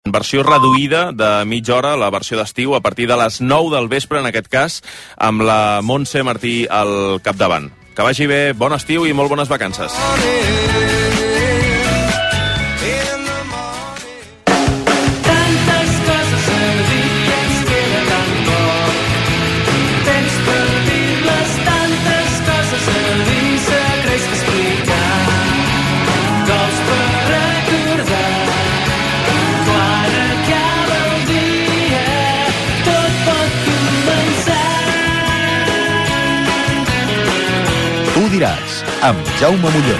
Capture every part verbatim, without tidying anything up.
versió reduïda de mitja hora, la versió d'estiu, a partir de les nou del vespre, en aquest cas, amb la Montse Martí al capdavant. Que vagi bé, bon estiu i molt bones vacances. Tu diràs, amb Jaume Molló.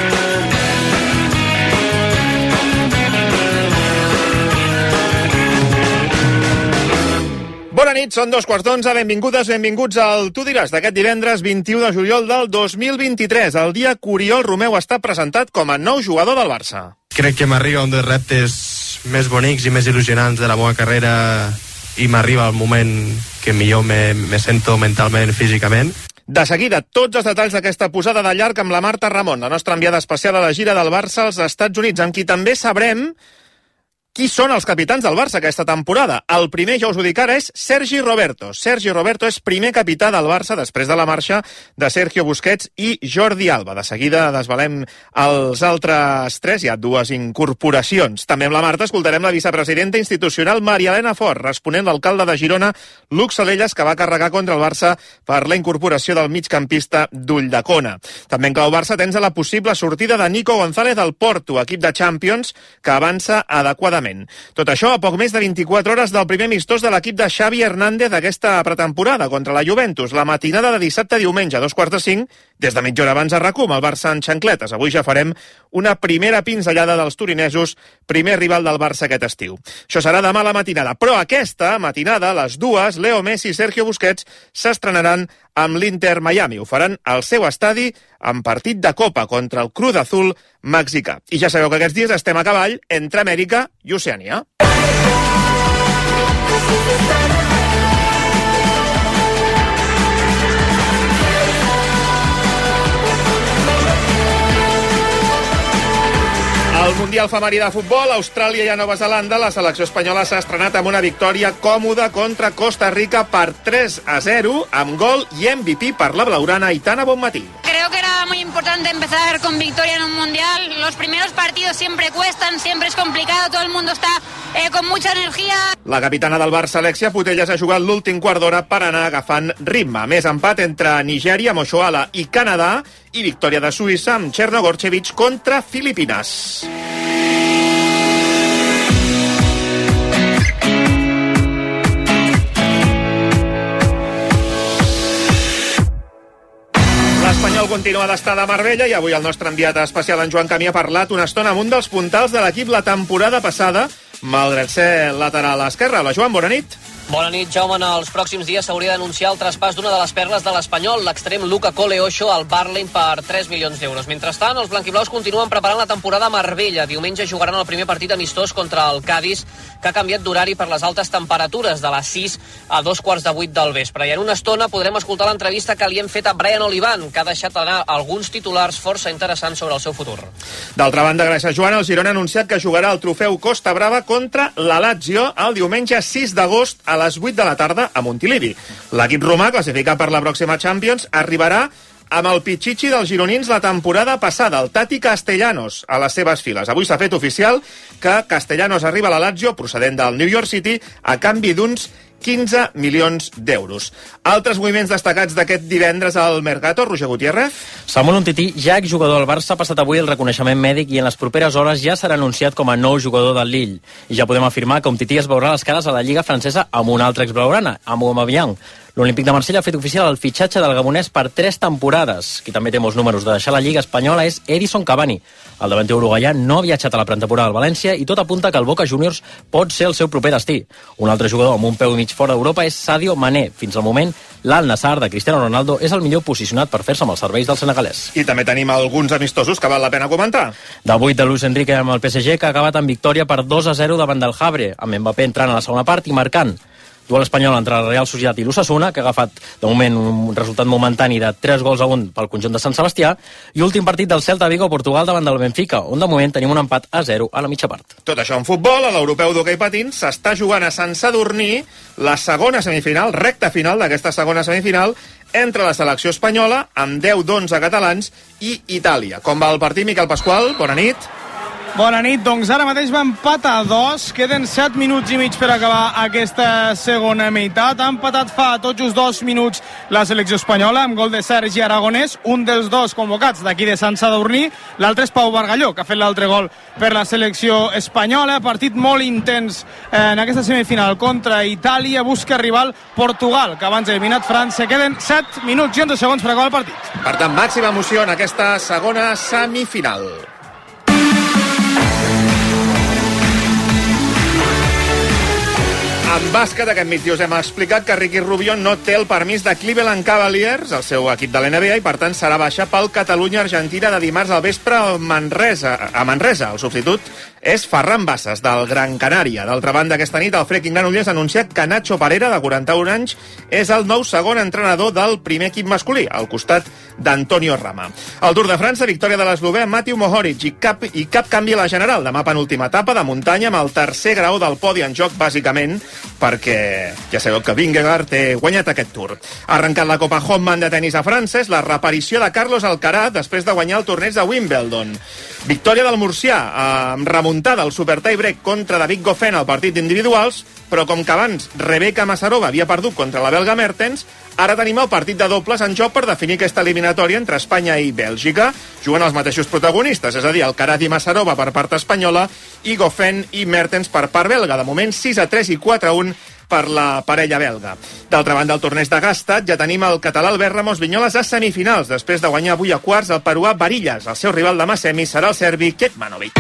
Bona nit, són dos quarts d'onze, benvingudes, benvinguts al Tu diràs d'aquest divendres vint-i-u de juliol del dos mil vint-i-tres. El dia que Oriol Romeu està presentat com a nou jugador del Barça. Crec que m'arriba un dels reptes més bonics i més il·lusionants de la meva carrera i m'arriba el moment que millor me, me sento mentalment, físicament. De seguida, tots els detalls d'aquesta posada de llarg amb la Marta Ramon, la nostra enviada especial a la gira del Barça als Estats Units, amb qui també sabrem qui són els capitans del Barça aquesta temporada. El primer, ja us ho dic ara, és Sergi Roberto. Sergi Roberto és primer capità del Barça després de la marxa de Sergio Busquets i Jordi Alba. De seguida desvelem els altres tres, hi ha dues incorporacions. També amb la Marta escoltarem la vicepresidenta institucional Maria Elena Fort, responent l'alcalde de Girona, Lluc Salellas, que va carregar contra el Barça per la incorporació del migcampista d'Ulldecona. També en clau Barça tens la possible sortida de Nico González al Porto, equip de Champions, que avança adequadament. Tot això a poc més de vint-i-quatre hores del primer amistós de l'equip de Xavi Hernández d'aquesta pretemporada contra la Juventus. La matinada de dissabte a diumenge a dos quarts de cinc, des de mitja hora abans a RAC u, amb el Barça en xancletes. Avui ja farem una primera pinzellada dels turinesos, primer rival del Barça aquest estiu. Això serà demà a la matinada, però aquesta matinada, a les dues, Leo Messi i Sergio Busquets s'estrenaran amb l'Inter Miami. Ho faran al seu estadi en partit de Copa contra el Cruz Azul mexicà. I ja sabeu que aquests dies estem a cavall entre Amèrica i Oceania. Al Mundial Femení de Futbol, a Austràlia i a Nova Zelanda, la selecció espanyola s'ha estrenat amb una victòria còmoda contra Costa Rica per tres a zero, amb gol i M V P per la blaugrana Aitana Bonmatí. Creo que era muy importante empezar con victoria en un Mundial. Los primeros partidos siempre cuestan, siempre es complicado, todo el mundo está eh, con mucha energía. La capitana del Barça, Alexia Putellas, ha jugat l'últim quart d'hora per anar agafant ritme. Més empat entre Nigèria, Moshoala i Canadà, i victòria de Suïssa amb Chernogorchevich contra Filipines. L'Espanyol continua d'estar de Marbella i avui el nostre enviat especial, en Joan Camí, ha parlat una estona amb un dels puntals de l'equip la temporada passada, malgrat ser lateral esquerre. Hola, Joan, bona nit. Bona nit, Jaume. En els pròxims dies s'hauria d'anunciar el traspàs d'una de les perles de l'Espanyol, l'extrem Luca Coleocho, al Barling per tres milions d'euros. Mentrestant, els blanquiblaus continuen preparant la temporada a Marbella. Diumenge jugaran el primer partit amistós contra el Cádiz, que ha canviat d'horari per les altes temperatures, de les sis a dos quarts de vuit del vespre. I en una estona podrem escoltar l'entrevista que li hem fet a Brian Olivan, que ha deixat anar alguns titulars força interessants sobre el seu futur. D'altra banda, gràcies, Joan, el Girona ha anunciat que jugarà el trofeu Costa Brava contra la Lazio el diumenge sis d'agost a les vuit de la tarda a Montilivi. L'equip romà, classificat per la pròxima Champions, arribarà amb el pitxitxi dels gironins la temporada passada, el Tati Castellanos, a les seves files. Avui s'ha fet oficial que Castellanos arriba a la Lazio, procedent del New York City, a canvi d'uns quinze milions d'euros. Altres moviments destacats d'aquest divendres al Mercato, Roger Gutiérrez. Samuel Umtiti, ja exjugador del Barça, ha passat avui el reconeixement mèdic i en les properes hores ja serà anunciat com a nou jugador del Lille. I ja podem afirmar que Umtiti es veurà les cares a la Lliga francesa amb un altre exblaugrana, amb Aubameyang. L'Olímpic de Marsella ha fet oficial el fitxatge del gabonès per tres temporades. Qui també té molts números de deixar la Lliga espanyola és Edison Cavani. El davanter uruguaià no ha viatjat a la pretemporada al València i tot apunta que el Boca Juniors pot ser el seu proper destí. Un altre jugador amb un peu i mig fora d'Europa és Sadio Mané. Fins al moment, l'Al-Nassr de Cristiano Ronaldo és el millor posicionat per fer-se amb els serveis del senegalès. I també tenim alguns amistosos que val la pena comentar. Debut de Luis Enrique amb el P S G, que ha acabat amb victòria per dos a zero davant del Havre, amb Mbappé entrant a la segona part i marcant. duel espanyol entre la Real Societat i l'Osasuna, que ha agafat de moment un resultat momentani de tres gols a un pel conjunt de Sant Sebastià, i últim partit del Celta Vigo Portugal davant del Benfica, on de moment tenim un empat a zero a la mitja part. Tot això en futbol, a l'europeu d'hoquei patins s'està jugant a Sant Sadurní la segona semifinal, recta final d'aquesta segona semifinal, entre la selecció espanyola, amb deu d'onze catalans, i Itàlia. Com va el partit, Miquel Pasqual? Bona nit. Bona nit, doncs ara mateix va empat a dos, queden set minuts i mig per acabar aquesta segona meitat. Ha empatat fa tot just dos minuts la selecció espanyola, amb gol de Sergi Aragonès, un dels dos convocats d'aquí de Sant Sadurní, l'altre és Pau Bargalló, que ha fet l'altre gol per la selecció espanyola. Partit molt intens en aquesta semifinal contra Itàlia, busca rival Portugal, que abans ha eliminat França. Queden set minuts i onze segons per acabar el partit. Per tant, màxima emoció en aquesta segona semifinal. En bàsquet, aquest migdia us hem explicat que Ricky Rubio no té el permís de Cleveland Cavaliers, el seu equip de l'N B A, i per tant serà baixa pel Catalunya-Argentina de dimarts al vespre a Manresa. A Manresa. El substitut és Ferran Bassas, del Gran Canària. D'altra banda, aquesta nit el Freaking Granollers ha anunciat que Nacho Parera, de quaranta-un anys, és el nou segon entrenador del primer equip masculí, al costat d'Antonio Rama. El Tour de França, victòria de l'eslovè Mathieu Mohoric, i cap, i cap canvi a la general. Demà penúltima etapa de muntanya amb el tercer grau del podi en joc, bàsicament perquè ja sabeu que Vingegaard té guanyat aquest Tour. Ha arrencat la Copa Hoffman de tenis a França, és la reaparició de Carlos Alcaraz després de guanyar el torneig de Wimbledon. Victòria del murcià, amb remuntada al Super Tiebreak contra David Goffin al partit d'individuals, però com que abans Rebecca Masarova havia perdut contra la belga Mertens, ara tenim el partit de dobles en joc per definir aquesta eliminatòria entre Espanya i Bèlgica. Juguen els mateixos protagonistes, és a dir, Alcaraz i Masarova per part espanyola i Goffin i Mertens per part belga. De moment sis a tres i quatre a un per la parella belga. D'altra banda, al torneig de Gstaad ja tenim el català Albert Ramos Vinyoles a semifinals, després de guanyar avui a quarts el peruà Varillas. El seu rival demà semi serà el serbi Kecmanovic.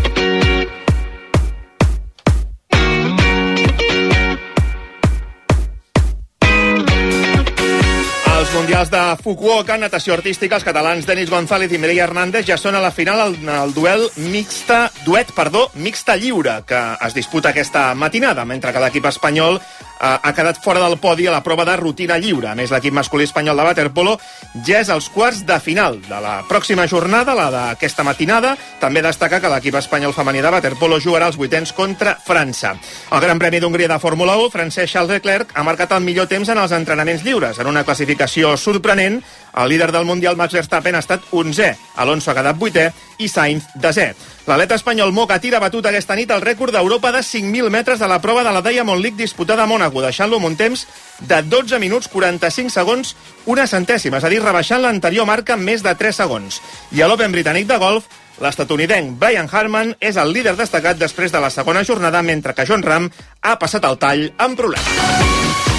Els mundials de Fukuoka, natació artística, els catalans Denis González i Mireia Hernández ja són a la final al, al duel mixta, duet, perdó, mixta lliure, que es disputa aquesta matinada, mentre que l'equip espanyol eh, ha quedat fora del podi a la prova de rutina lliure. A més, l'equip masculí espanyol de waterpolo ja és als quarts de final de la pròxima jornada, la d'aquesta matinada. També destaca que l'equip espanyol femení de waterpolo jugarà els vuitens contra França. El Gran Premi d'Hongria de Fórmula u, francès Charles Leclerc ha marcat el millor temps en els entrenaments lliures, en una classificació sorprenent. El líder del Mundial, Max Verstappen, ha estat onzè, Alonso ha quedat vuitè i Sainz desè. L'atleta espanyol Mo Katira ha batut aquesta nit el rècord d'Europa de cinc mil metres de la prova de la Diamond League disputada a Mònaco, deixant-lo amb un temps de dotze minuts quaranta-cinc segons, una centèsima, és a dir, rebaixant l'anterior marca en més de tres segons. I a l'Open britànic de golf, l'estatunidenc Brian Harman és el líder destacat després de la segona jornada, mentre que Jon Rahm ha passat el tall amb problemes.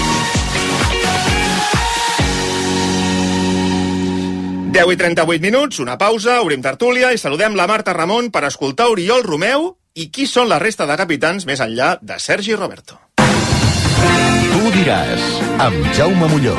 deu i trenta-vuit minuts, una pausa, obrim tertúlia i saludem la Marta Ramon per escoltar Oriol Romeu i qui són la resta de capitans més enllà de Sergi Roberto. Tu diràs, amb Jaume Molló.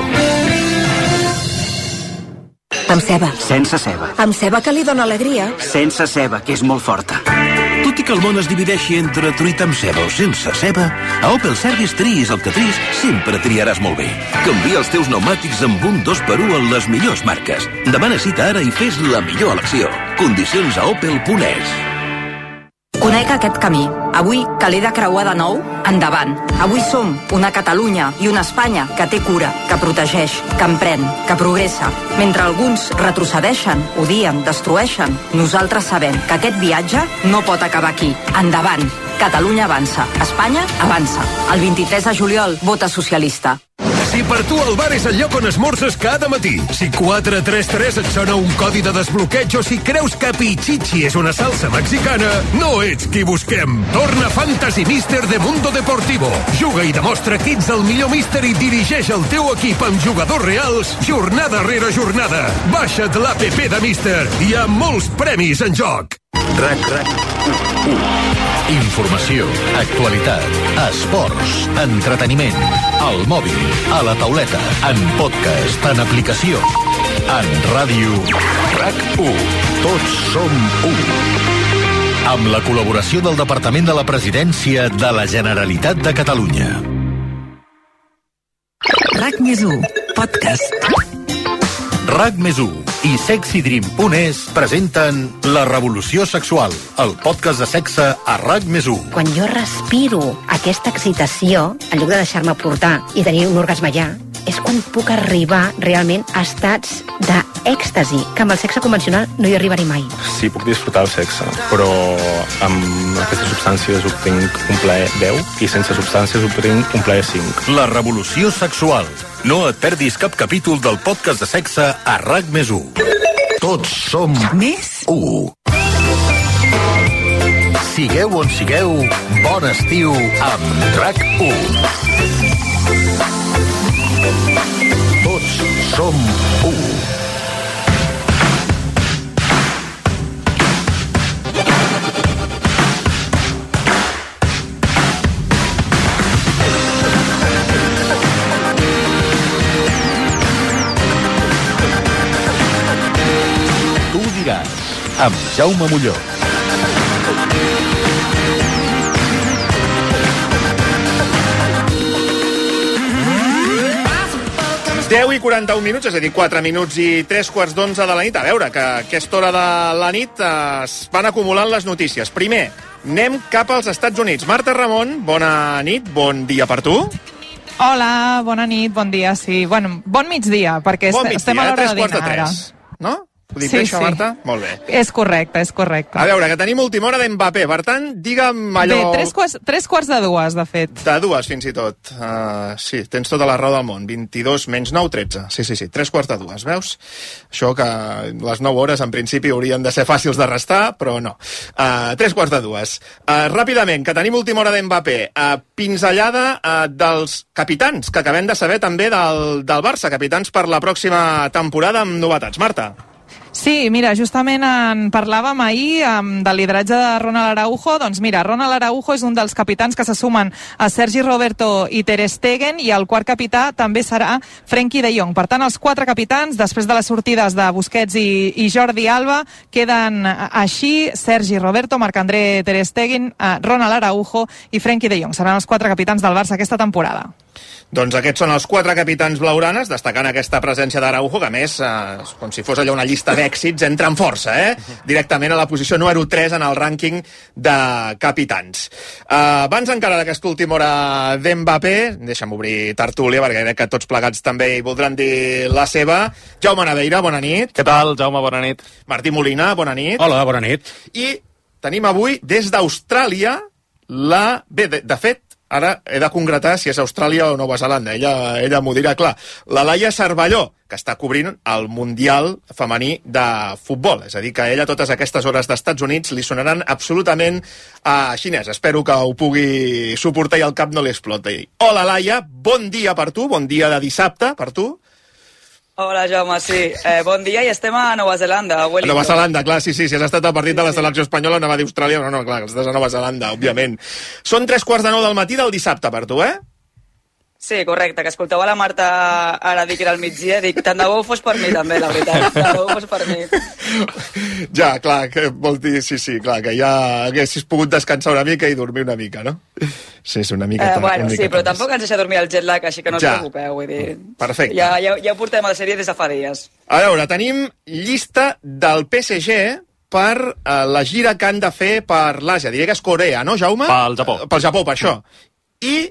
Amb ceba. Sense ceba. Amb ceba, que li dona alegria. Sense ceba, que és molt forta. Tot i que el món es divideixi entre truita amb ceba o sense ceba, a Opel Service triïs el que triïs, sempre triaràs molt bé. Canvia els teus pneumàtics amb un dos per u en les millors marques. Demana cita ara i fes la millor elecció. Condicions a opel punt es. Conec aquest camí. Avui, que l'he de creuar de nou, endavant. Avui som una Catalunya i una Espanya que té cura, que protegeix, que emprèn, que progressa. Mentre alguns retrocedeixen, odien, destrueixen, nosaltres sabem que aquest viatge no pot acabar aquí. Endavant. Catalunya avança. Espanya avança. El vint-i-tres de juliol, vota socialista. Si per tu el bar és el lloc on esmorzes cada matí, si quatre tres tres et sona un codi de desbloqueig o si creus que Pichichi és una salsa mexicana, no ets qui busquem. Torna Fantasy Mister de Mundo Deportivo. Juga i demostra que ets el millor míster i dirigeix el teu equip amb jugadors reals jornada rere jornada. Baixa't l'app de Mister. Hi ha molts premis en joc. RAC RAC u. Informació, actualitat, esports, entreteniment, al mòbil, a la tauleta, en podcast, en aplicació, en ràdio. RAC u. Tots som u. Amb la col·laboració del Departament de la Presidència de la Generalitat de Catalunya. RAC més u, podcast. RAC més u i sexy dream punt es presenten La revolució sexual, el podcast de sexe a RAC més u. Quan jo respiro aquesta excitació, en lloc de deixar-me portar i tenir un orgasme ja, és quan puc arribar realment a estats d'èxtasi, que amb el sexe convencional no hi arribaré mai. Sí, puc disfrutar el sexe, però amb aquestes substàncies obtinc un plaer deu i sense substàncies obtinc un plaer cinc. La revolució sexual. No et perdis cap capítol del podcast de sexe a RAC més u. Tots som més u. Sigueu on sigueu, bon estiu amb RAC u. Tots som u. Amb Jaume Molló. deu i quaranta-un minuts, és a dir, quatre minuts i tres quarts d'onze de la nit. A veure, que a aquesta hora de la nit es van acumulant les notícies. Primer, anem cap als Estats Units. Marta Ramon, bona nit, bon dia per tu. Hola, bona nit, bon dia, sí. Bueno, bon migdia, perquè bon migdia, estem a l'hora de dinar ara. No? Ho dic sí, bé, això, sí. Marta? Molt bé. És correcte, és correcte. A veure, que tenim última hora d'Mbappé, per tant, digue'm allò... Bé, tres quarts, tres quarts de dues, de fet. De dues, fins i tot. Uh, sí, tens tota la raó del món. vint-i-dos menys nou, tretze. Sí, sí, sí, tres quarts de dues, veus? Això que les nou hores, en principi, haurien de ser fàcils de restar, però no. Uh, tres quarts de dues. Uh, ràpidament, que tenim última hora d'Mbappé. Uh, pinzellada uh, dels capitans, que acabem de saber també del, del Barça. Capitans per la pròxima temporada amb novetats. Marta. Sí, mira, justament en parlàvem ahir um, del lideratge de Ronald Araujo. Doncs mira, Ronald Araujo és un dels capitans que se sumen a Sergi Roberto i Ter Stegen, i el quart capità també serà Frenkie de Jong. Per tant, els quatre capitans, després de les sortides de Busquets i, i Jordi Alba, queden així: Sergi Roberto, Marc-André Ter Stegen, uh, Ronald Araujo i Frenkie de Jong. Seran els quatre capitans del Barça aquesta temporada. Doncs aquests són els quatre capitans blaugranes, destacant aquesta presència d'Araujo, que a més, eh, com si fos allò una llista d'èxits, entra amb força, eh? Directament a la posició número tres en el rànquing de capitans. Eh, abans encara d'aquesta última hora d'Mbappé, deixa'm obrir tertúlia, perquè crec que tots plegats també hi voldran dir la seva. Jaume Naveira, bona nit. Què tal, Jaume? Bona nit. Martí Molina, bona nit. Hola, bona nit. I tenim avui, des d'Austràlia, la... Bé, de, de fet, ara he de concretar si és Austràlia o Nova Zelanda. Ella, ella m'ho dirà clar. La Laia Cervelló, que està cobrint el Mundial femení de futbol. És a dir, que a ella totes aquestes hores d'Estats Units li sonaran absolutament a xinès. Espero que ho pugui suportar i el cap no li exploti. Hola, Laia, bon dia per tu, bon dia de dissabte per tu. Hola, Jaume, sí. Eh, bon dia, i estem a Nova Zelanda, a Wellington. Nova Zelanda, clar, sí, sí, si has estat al partit de la selecció espanyola, anava d'Austràlia, no, no, clar, estàs a Nova Zelanda, òbviament. Són tres quarts de nou del matí del dissabte per tu, eh? Sí, correcte, que escolteu a la Marta ara dir que era al migdia, dic, tant de bo fos per mi també, la veritat, tant de bo fos per mi. Ja, clar, que vol dir, sí, sí, clar, que ja haguessis pogut descansar una mica i dormir una mica, no? Sí, és una mica... Eh, bueno, una mica sí, però tampoc ens deixa dormir el jet lag, així que no us ja. preocupeu, vull dir... Perfecte. Ja, ja, ja ho portem a la sèrie des de fa dies. A veure, tenim llista del P S G per uh, la gira que han de fer per l'Àsia. Diria que és Corea, no, Jaume? Pel Japó. Pel Japó, per això. I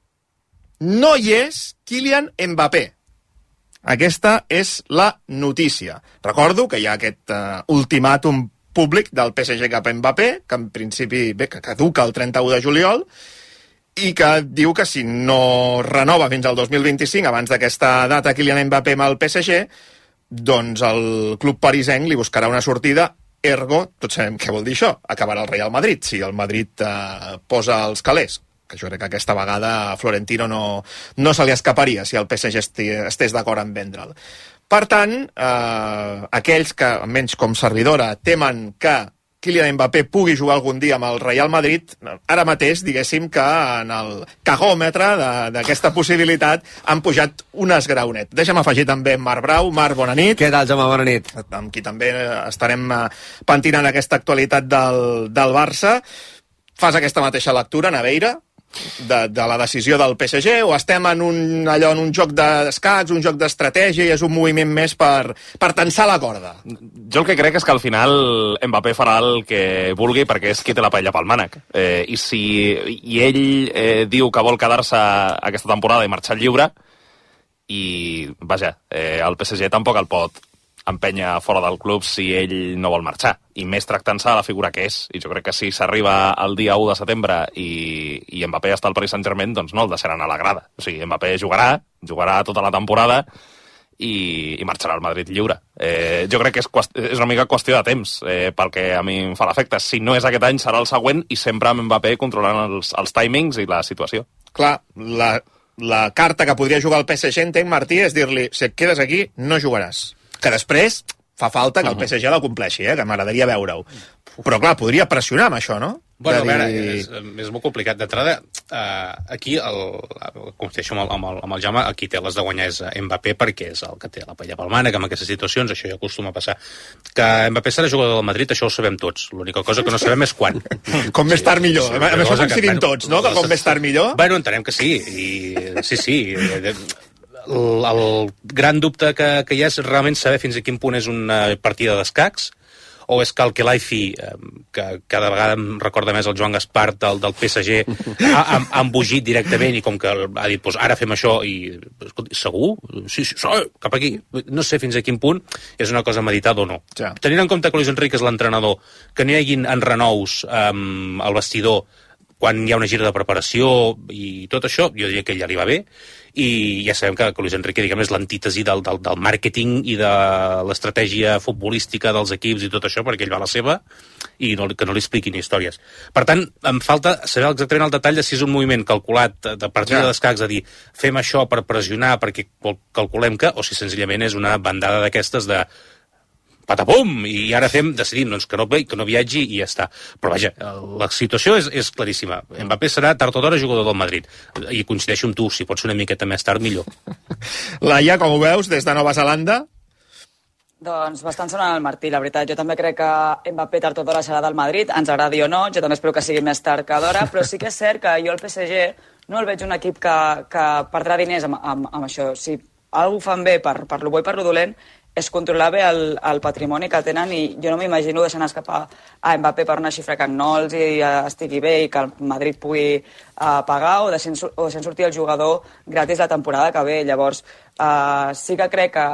no hi és Kylian Mbappé. Aquesta és la notícia. Recordo que hi ha aquest uh, ultimàtum públic del P S G cap a Mbappé, que en principi bé, que caduca el trenta-u de juliol, i que diu que si no renova fins al dos mil vint-i-cinc, abans d'aquesta data Kylian Mbappé amb el P S G, doncs el club parisenc li buscarà una sortida, ergo, tots sabem què vol dir això, acabarà el Real Madrid, si el Madrid uh, posa els calés, que jo crec que aquesta vegada a Florentino no, no se li escaparia si el P S G esti, estés d'acord en vendre'l. Per tant, eh, aquells que, menys com servidora, temen que Kylian Mbappé pugui jugar algun dia amb el Real Madrid, ara mateix, diguéssim que en el cagòmetre d'aquesta possibilitat han pujat un esgraonet. Deixa'm afegir també Marc Brau. Marc, bona nit. Què tal, Jaume? Bona nit. Amb qui també estarem pentinant aquesta actualitat del, del Barça. Fas aquesta mateixa lectura, Naveira? de, de la decisió del P S G, o estem en un, allò, en un joc d'escacs, un joc d'estratègia, i és un moviment més per, per tensar la corda? Jo el que crec és que al final Mbappé farà el que vulgui perquè és qui té la paella pel mànec. Eh, i si i ell eh, diu que vol quedar-se aquesta temporada i marxar lliure, i vaja, eh, el P S G tampoc el pot empènyer fora del club si ell no vol marxar, i més tractant-se de la figura que és. I jo crec que si s'arriba el dia u de setembre i, i Mbappé està al Paris Saint-Germain, doncs no el deixaran a la grada. O sigui, Mbappé jugarà, jugarà tota la temporada i, i marxarà al Madrid lliure. Eh, jo crec que és, és una mica qüestió de temps, eh, pel que a mi em fa l'efecte. Si no és aquest any, serà el següent, i sempre amb Mbappé controlant els, els timings i la situació. Clar, la, la carta que podria jugar el P S G, entenc, Martí, és dir-li, si et quedes aquí, no jugaràs. Que després fa falta que el P S G la compleixi, eh? Que m'agradaria veure-ho. Però, clar, podria pressionar amb això, no? Bueno, dir... a veure, és, és molt complicat. D'entrada, eh, aquí, el, coincideixo amb el, amb, el, amb el Jaume, aquí té les de guanyar és Mbappé, perquè és el que té la paella pel mànec, amb aquestes situacions, això ja acostuma a passar. Que Mbappé serà jugador del Madrid, això ho sabem tots. L'única cosa que no sabem és quan. Com més tard millor. Sí, amb això coincidim tots, no? Que com més tard millor. Bueno, entenem que sí. I, sí, sí. El, el gran dubte que, que hi ha és realment saber fins a quin punt és una partida d'escacs, o és que el Kelaifi, que cada vegada em recorda més el Joan Gaspar del, del P S G, ha, ha, ha embogit directament i com que ha dit, pues, ara fem això i, escolti, segur? Sí, sí, sí, cap aquí. No sé fins a quin punt és una cosa meditada o no. Ja. Tenint en compte que Luis Enrique és l'entrenador, que no hi haguin enrenous um, al vestidor quan hi ha una gira de preparació i tot això, jo diria que ell ja li va bé, i ja sabem que, que Luis Enrique, diguem, és l'antítesi del, del, del màrqueting i de l'estratègia futbolística dels equips i tot això, perquè ell va a la seva i no, que no li expliquin històries. Per tant, em falta saber exactament el detall de si és un moviment calculat de partida ja. d'escacs, de dir, fem això per pressionar, perquè calculem que, o si senzillament és una bandada d'aquestes de patapum, i ara fem, decidim doncs, que, no, que no viatgi i ja està. Però vaja, la situació és, és claríssima. Mbappé serà tard o d'hora jugador del Madrid. I coincideixo amb tu, si pot ser una miqueta més tard, millor. Laia, com ho veus, des de Nova Zelanda? Doncs bastant sonant el Martí, la veritat. Jo també crec que Mbappé tard o d'hora serà del Madrid, ens agradi o no, jo també espero que sigui més tard que d'hora, però sí que és cert que jo el P S G no el veig un equip que, que perdrà diners amb, amb, amb això. Si algú fan bé per, per lo bo i per lo dolent, és controlar bé el, el patrimoni que tenen, i jo no m'imagino deixant escapar a Mbappé per una xifra que no els estigui bé i que el Madrid pugui uh, pagar, o deixant, o deixant sortir el jugador gratis la temporada que ve. Llavors, uh, sí que crec que,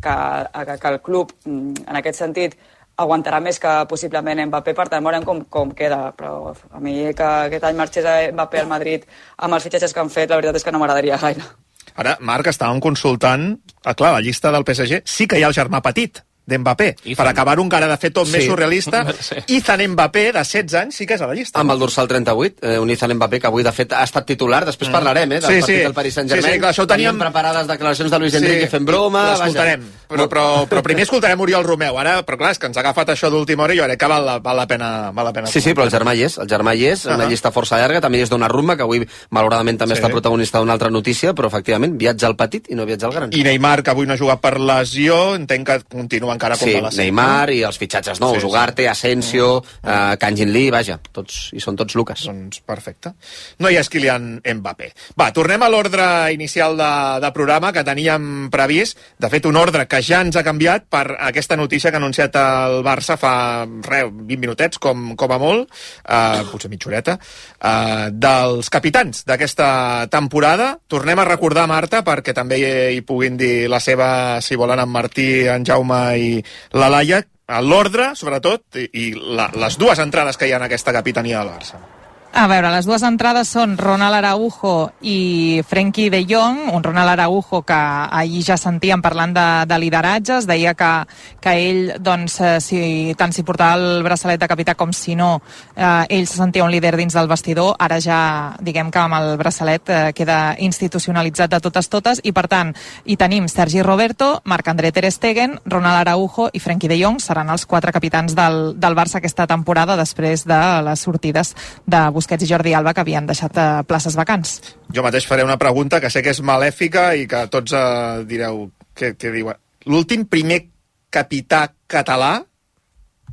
que, que el club, en aquest sentit, aguantarà més que possiblement Mbappé, per tant veurem com, com queda, però a mi que aquest any marxés a Mbappé al Madrid amb els fitxatges que han fet, la veritat és que no m'agradaria gaire. Ara, Marc, estàvem consultant, ah, clar, la llista del P S G, sí que hi ha el germà petit d'Mbappé. Per acabar un cara de fer tot sí. més surrealista, sí. Ethan Mbappé, de setze anys, sí que és a la llista. Amb el dorsal trenta-vuit, eh, un Ethan Mbappé que avui, de fet, ha estat titular. Després mm. parlarem, eh, del sí, partit sí. del Paris Saint-Germain. Sí, sí, clar, això ho teníem... teníem preparades declaracions de Luis Enrique sí. fent broma... L'escoltarem, però, però, però primer escoltarem Oriol Romeu. Ara, però clar, és que ens ha agafat això d'última hora i jo crec que val la, val la pena... Val la pena sí, sí, però el germà hi és. El germà hi és, uh -huh. una llista força llarga. També hi és Donnarumma, que avui, malauradament, també sí. està protagonista d'una altra notícia, però, efectivament, viatja al petit i no viatja al gran. I Neymar, que avui no ha jugat per lesió, entenc que continua encara com sí, va la Neymar i els fitxatges nous, sí, sí. Ugarte, Asensio, mm. uh, Kangin Lee, vaja, tots, i són tots Lucas. Doncs perfecte. No hi és Kylian Mbappé. Va, tornem a l'ordre inicial de, de programa que teníem previst. De fet, un ordre que ja ens ha canviat per aquesta notícia que ha anunciat el Barça fa, res, vint minutets, com, com a molt, uh, potser mitja horeta, uh, dels capitans d'aquesta temporada. Tornem a recordar, Marta, perquè també hi, hi puguin dir la seva, si volen, en Martí, en Jaume i la Laia, l'ordre, sobretot, i, i la, les dues entrades que hi ha en aquesta capitania del Barça. A veure, les dues entrades són Ronald Araujo i Frenkie de Jong. Un Ronald Araujo que ahir ja sentíem parlant de, de lideratges, deia que, que ell, doncs, eh, si, tant si portava el braçalet de capità com si no, eh, ell se sentia un líder dins del vestidor. Ara ja, diguem que amb el braçalet eh, queda institucionalitzat de totes totes, i per tant, hi tenim Sergi Roberto, Marc-André Ter Stegen, Ronald Araujo i Frenkie de Jong. Seran els quatre capitans del, del Barça aquesta temporada, després de les sortides de Busquets i Jordi Alba, que havien deixat eh, places vacants. Jo mateix faré una pregunta que sé que és malèfica i que tots eh, direu què, què diuen. L'últim primer capità català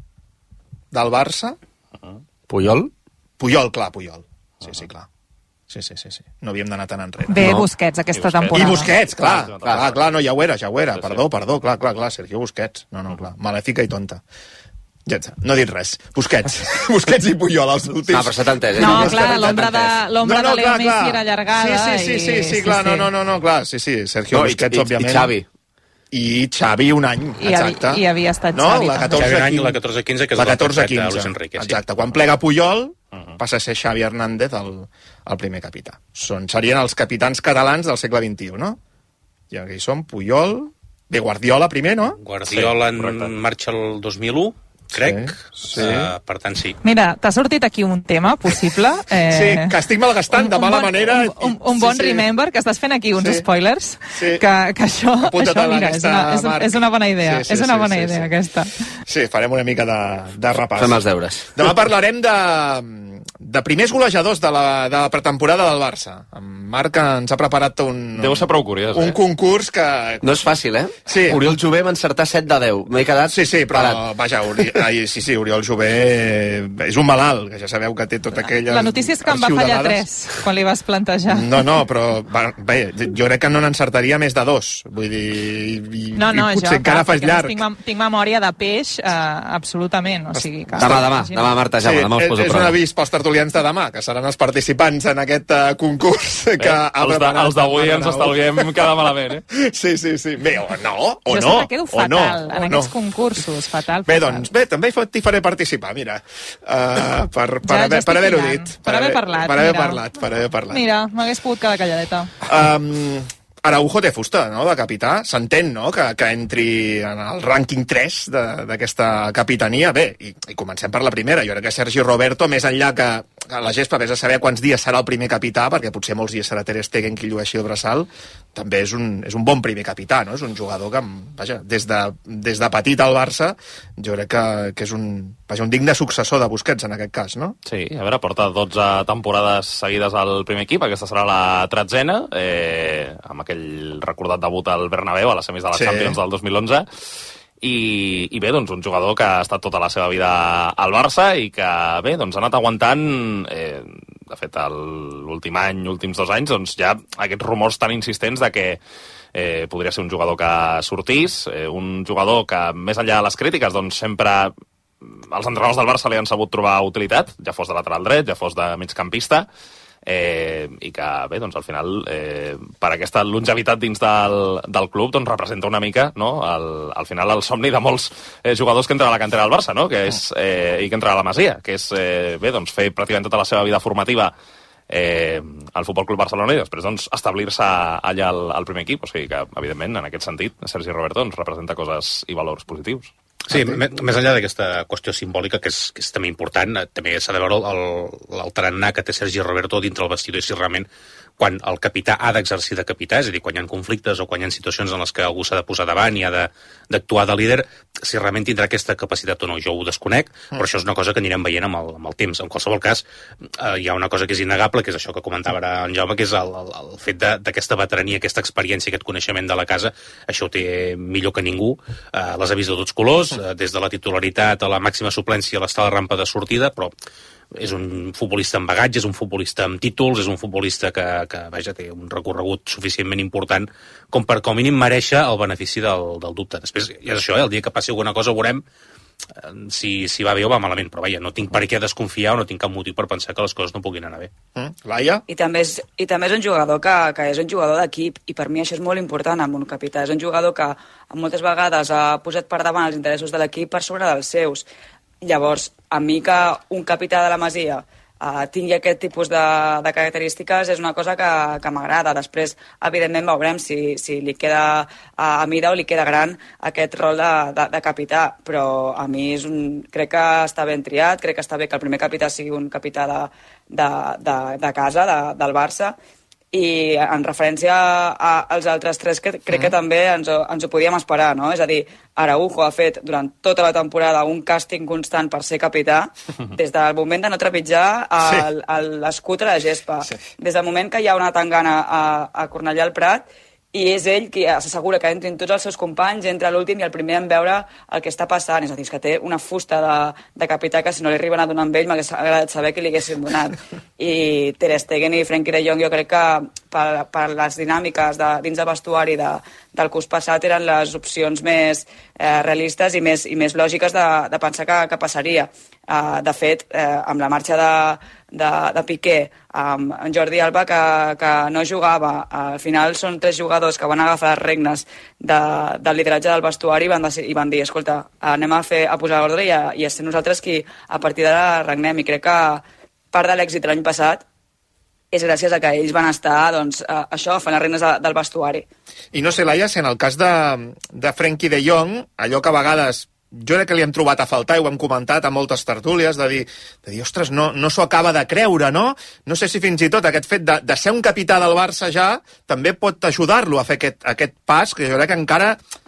del Barça? Puyol? Puyol, clar, Puyol. Sí, sí, clar. Sí, sí, sí, sí. No havíem d'anar tan enrere. Bé, no. Busquets, aquesta I Busquets. temporada. I Busquets, clar, clar, clar, clar, clar, no, ja ho era, ja ho era, Sí, sí. perdó, perdó, clar, clar, clar, Sergio Busquets. No, no, clar, malèfica i tonta. Ja està, no he dit res. Busquets. Busquets i Puyol, els últims. No, però s'ha entès, eh? No, No, clar, l'ombra de, l'ombra No, no, de Leo clar, Messi clar. era allargada. Sí, sí, sí, sí, i... sí, clar, no, no, no, no, clar, sí, sí, Sergio No, i- Busquets, i- i òbviament. Xavi. I Xavi un any, I havia- exacte. i havia estat no, Xavi, la també. catorze Xavi un any, quinze. la catorze quinze, que és la la catorze perfecta de quinze. Luis Enrique, sí. Exacte, quan plega Puyol, passa a ser Xavi Hernández el, el primer capità. Són, serien els capitans catalans del segle vint-i-u, no? I aquí som Puyol, de Guardiola primer, no? Guardiola Sí, en correcte. marxa el dos mil u, crec. Sí, sí. Uh, per tant, sí. Mira, t'ha sortit aquí un tema possible. Eh, Sí, que estic malgastant de mala bon, manera. Un, un, un bon Sí, sí. remember, que estàs fent aquí uns Sí. spoilers, Sí. que, que això, Apunta't això a mira, és aquesta, una, és, Marc. és una bona idea. Sí, sí, és una sí, bona sí, idea, sí. aquesta. Sí, farem una mica de, de repàs. Fem els deures. Demà parlarem de, de primers golejadors de la, de la pretemporada del Barça. En Marc ens ha preparat un... Deu ser prou curiós, Un eh? concurs que... No és fàcil, eh? Sí. Oriol Jové va encertar set de deu. M'he quedat Sí, sí, però, parat. vaja, Ori... Ai, sí, sí, Oriol Jové és un malalt, que ja sabeu que té tot aquella... La notícia és que en va fallar tres, quan li vas plantejar. No, no, però va, bé, jo crec que no n'encertaria més de dos. Vull dir, i, No, no, i jo, potser encara clar, fas perquè a més llarg. Tinc, mem- tinc memòria de peix, eh, absolutament. O sigui, que, Demà, demà, imagina. demà, Marta, ja, Sí, demà us és, poso a és un prova. avís pels tertulians de demà, que seran els participants en aquest uh, concurs que Eh, ha els de- preparat els d'avui el ens Arnau. estalviem quedar malament, eh? Sí, sí, sí. Bé, o no, o jo no, sempre quedo o fatal no, en o aquests no. concursos, fatal, Bé, fatal. doncs, bé, també hi fa- t'hi faré participar, mira, uh, per, per, Ja- ja haver, estic per haver-ho pillant. dit. Per haver parlat, Per haver mira. parlat, per haver parlat. Mira, m'hagués pogut quedar calladeta. Um, Araujo té fusta, no?, de capità. S'entén, no?, que, que entri en el rànquing tres de- d'aquesta capitania. Bé, i, i comencem per la primera. Jo crec que Sergi Roberto, més enllà que, que la gespa vés a saber quants dies serà el primer capità, perquè potser molts dies serà Ter Stegen qui llueixi el braçal, també és un, és un bon primer capità, no? És un jugador que, vaja, des de, des de petit al Barça, jo crec que, que és un, vaja, un digne successor de Busquets en aquest cas, no? Sí, a veure, porta dotze temporades seguides al primer equip, aquesta serà la tretzena, eh, amb aquell recordat debut al Bernabéu, a les semis de la Sí. Champions del dos mil onze, i, i bé, doncs un jugador que ha estat tota la seva vida al Barça i que, bé, doncs ha anat aguantant, eh, de fet, el- l'últim any, últims dos anys, doncs ja aquests rumors tan insistents de que eh, podria ser un jugador que sortís, eh, un jugador que, més enllà de les crítiques, doncs sempre els entrenadors del Barça li han sabut trobar utilitat, ja fos de lateral dret, ja fos de migcampista, eh, i que, bé, doncs al final, eh, per aquesta longevitat dins del, del club, doncs representa una mica, no?, el, al final el somni de molts eh, jugadors que entren a la cantera del Barça, no?, que és, eh, i que entren a la Masia, que és, eh, bé, doncs fer pràcticament tota la seva vida formativa eh, al Futbol Club Barcelona i després doncs, establir-se allà al, al primer equip. O sigui que, evidentment, en aquest sentit, Sergi Roberto ens representa coses i valors positius. Sí, me- més enllà d'aquesta qüestió simbòlica, que és, que és també important, eh, també s'ha de veure el- el- el tarannà que té Sergi Roberto dintre el vestidor, i si realment quan el capità ha d'exercir de capità, és a dir, quan hi ha conflictes o quan hi ha situacions en les que algú s'ha de posar davant i ha de- d'actuar de líder, si realment tindrà aquesta capacitat o no. Jo ho desconec, Mm. però això és una cosa que anirem veient amb el, amb el temps. En qualsevol cas, eh, hi ha una cosa que és innegable, que és això que comentava ara en Jaume, que és el, el, el fet de- d'aquesta veterania, aquesta experiència, aquest coneixement de la casa. Això ho té millor que ningú, eh, les ha vist de tots colors, eh, des de la titularitat a la màxima suplència, a l'estar a la rampa de sortida, però és un futbolista amb bagatge, és un futbolista amb títols, és un futbolista que, que vaja, té un recorregut suficientment important com per, com a mínim, mereixer el benefici del, del dubte. Després, ja és això, eh? El dia que passi alguna cosa veurem eh, si, si va bé o va malament, però vaja, no tinc per què desconfiar o no tinc cap motiu per pensar que les coses no puguin anar bé. Mm. Laia? I també és, i també és un jugador que, que és un jugador d'equip, i per mi això és molt important amb un capità. És un jugador que moltes vegades ha posat per davant els interessos de l'equip per sobre dels seus. Llavors, a mi que un capità de la Masia uh, tingui aquest tipus de, de característiques és una cosa que, que m'agrada. Després, evidentment, veurem si, si li queda uh, a mida o li queda gran aquest rol de, de, de capità, però a mi és un, crec que està ben triat, crec que està bé que el primer capità sigui un capità de, de, de, de casa, de, del Barça, i en referència a- als altres tres, que crec que també ens, ho- ens ho podíem esperar, no? És a dir, Araujo ha fet durant tota la temporada un càsting constant per ser capità, des del moment de no trepitjar el- el- l'escut a la gespa, des del moment que hi ha una tangana a, a Cornellà al Prat, i és ell qui s'assegura que entrin tots els seus companys, entra l'últim i el primer en veure el que està passant, és a dir, que té una fusta de, de capità que si no li arriben a donar amb ell m'hagués agradat saber que li haguessin donat. I Ter Stegen i Frenkie de Jong jo crec que per, per les dinàmiques de, dins del vestuari de, del curs passat eren les opcions més eh, realistes i més, i més lògiques de, de pensar que, que passaria. Uh, de fet, eh, amb la marxa de, de, de Piqué, amb en Jordi Alba que, que no jugava, al final són tres jugadors que van agafar les regnes de, del lideratge del vestuari i van, de, i van dir, escolta, anem a, fer, a posar ordre i a, i a ser nosaltres qui a partir d'ara regnem, i crec que part de l'èxit de l'any passat és gràcies a que ells van estar, doncs, a, això, fent les regnes de, del vestuari. I no sé, Laia, si en el cas de, de Frenkie de Jong, allò que a vegades jo crec que li hem trobat a faltar, i ho hem comentat a moltes tertúlies, de dir, de dir ostres, no, no s'ho acaba de creure, no? No sé si fins i tot aquest fet de, de ser un capità del Barça ja també pot ajudar-lo a fer aquest, aquest pas, que jo crec que encara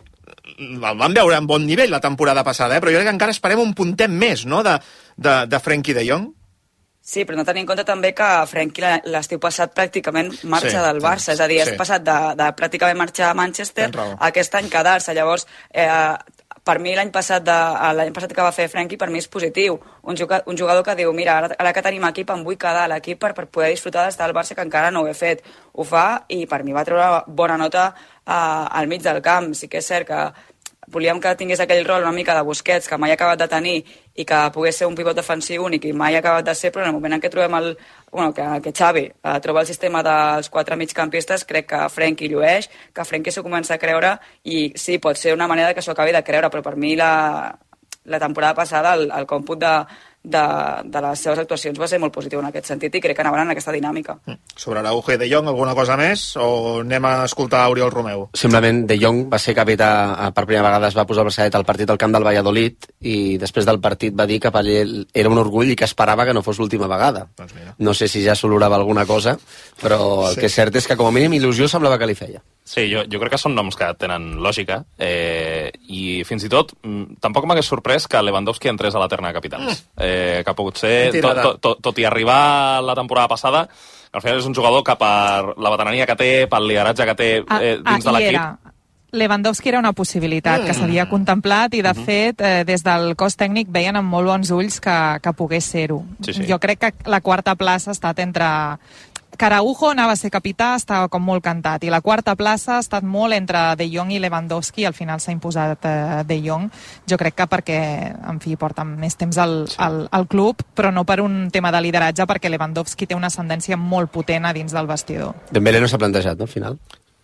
el vam veure en bon nivell la temporada passada, eh? Però jo crec que encara esperem un puntet més, no?, de, de, de Frenkie de Jong. Sí, però no tenir en compte també que Frenkie l'estiu passat pràcticament marxa sí, del Barça, és a dir, sí. És passat de, de pràcticament marxar a Manchester a aquest any quedar-se. Llavors, eh, per mi l'any passat, de, l'any passat que va fer Frenkie, per mi és positiu. Un jugador, un jugador que diu, mira, ara, ara que tenim equip em vull quedar a l'equip per, per poder disfrutar d'estar al Barça, que encara no ho he fet. Ho fa i per mi va treure bona nota eh, al mig del camp. Sí que és cert que volíem que tingués aquell rol una mica de Busquets que mai ha acabat de tenir i que pogués ser un pivot defensiu únic i mai ha acabat de ser, però en el moment en què trobem el, bueno, que, que Xavi eh, troba el sistema dels quatre migcampistes, crec que Frenkie llueix, que Frenkie s'ho comença a creure i sí, pot ser una manera que s'ho acabi de creure, però per mi la, la temporada passada el, el còmput de, de, de les seves actuacions va ser molt positiu en aquest sentit i crec que anaven en aquesta dinàmica. Sobre Araujo i De Jong, alguna cosa més o anem a escoltar Oriol Romeu? Simplement, De Jong va ser capità, per primera vegada es va posar el braçadet al partit al camp del Valladolid i després del partit va dir que per ell era un orgull i que esperava que no fos l'última vegada. Doncs no sé si ja s'olorava alguna cosa, però el sí. que és cert és que com a mínim il·lusió semblava que li feia. Sí, jo, jo crec que són noms que tenen lògica eh, i fins i tot tampoc m'hagués sorprès que Lewandowski entrés a la terna de capitans. Mm. Eh, que potser, tot, tot, tot, tot i arribar la temporada passada, al final és un jugador que per la veterania que té, pel lideratge que té eh, dins ah, de l'equip... Lewandowski era una possibilitat mm. que s'havia contemplat i, de mm-hmm. fet, eh, des del cos tècnic veien amb molt bons ulls que, que pogués ser-ho. Sí, sí. Jo crec que la quarta plaça ha estat entre... Araujo anava a ser capità, estava com molt cantat, i la quarta plaça ha estat molt entre De Jong i Lewandowski, al final s'ha imposat eh, De Jong, jo crec que perquè, en fi, porta més temps al, sí. al, al club, però no per un tema de lideratge, perquè Lewandowski té una ascendència molt potent a dins del vestidor. Dembélé no s'ha plantejat, no, al final?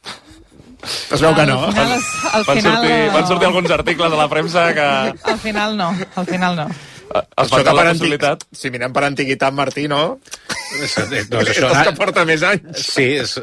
Es veu que no. Al final, al van, final sortir, no. van sortir alguns articles a la premsa que... Al final no, al final no. Es va la possibilitat. Si mirem per antiguitat, Martí, no? És, no, és, és això, els que porta més anys. Sí, és...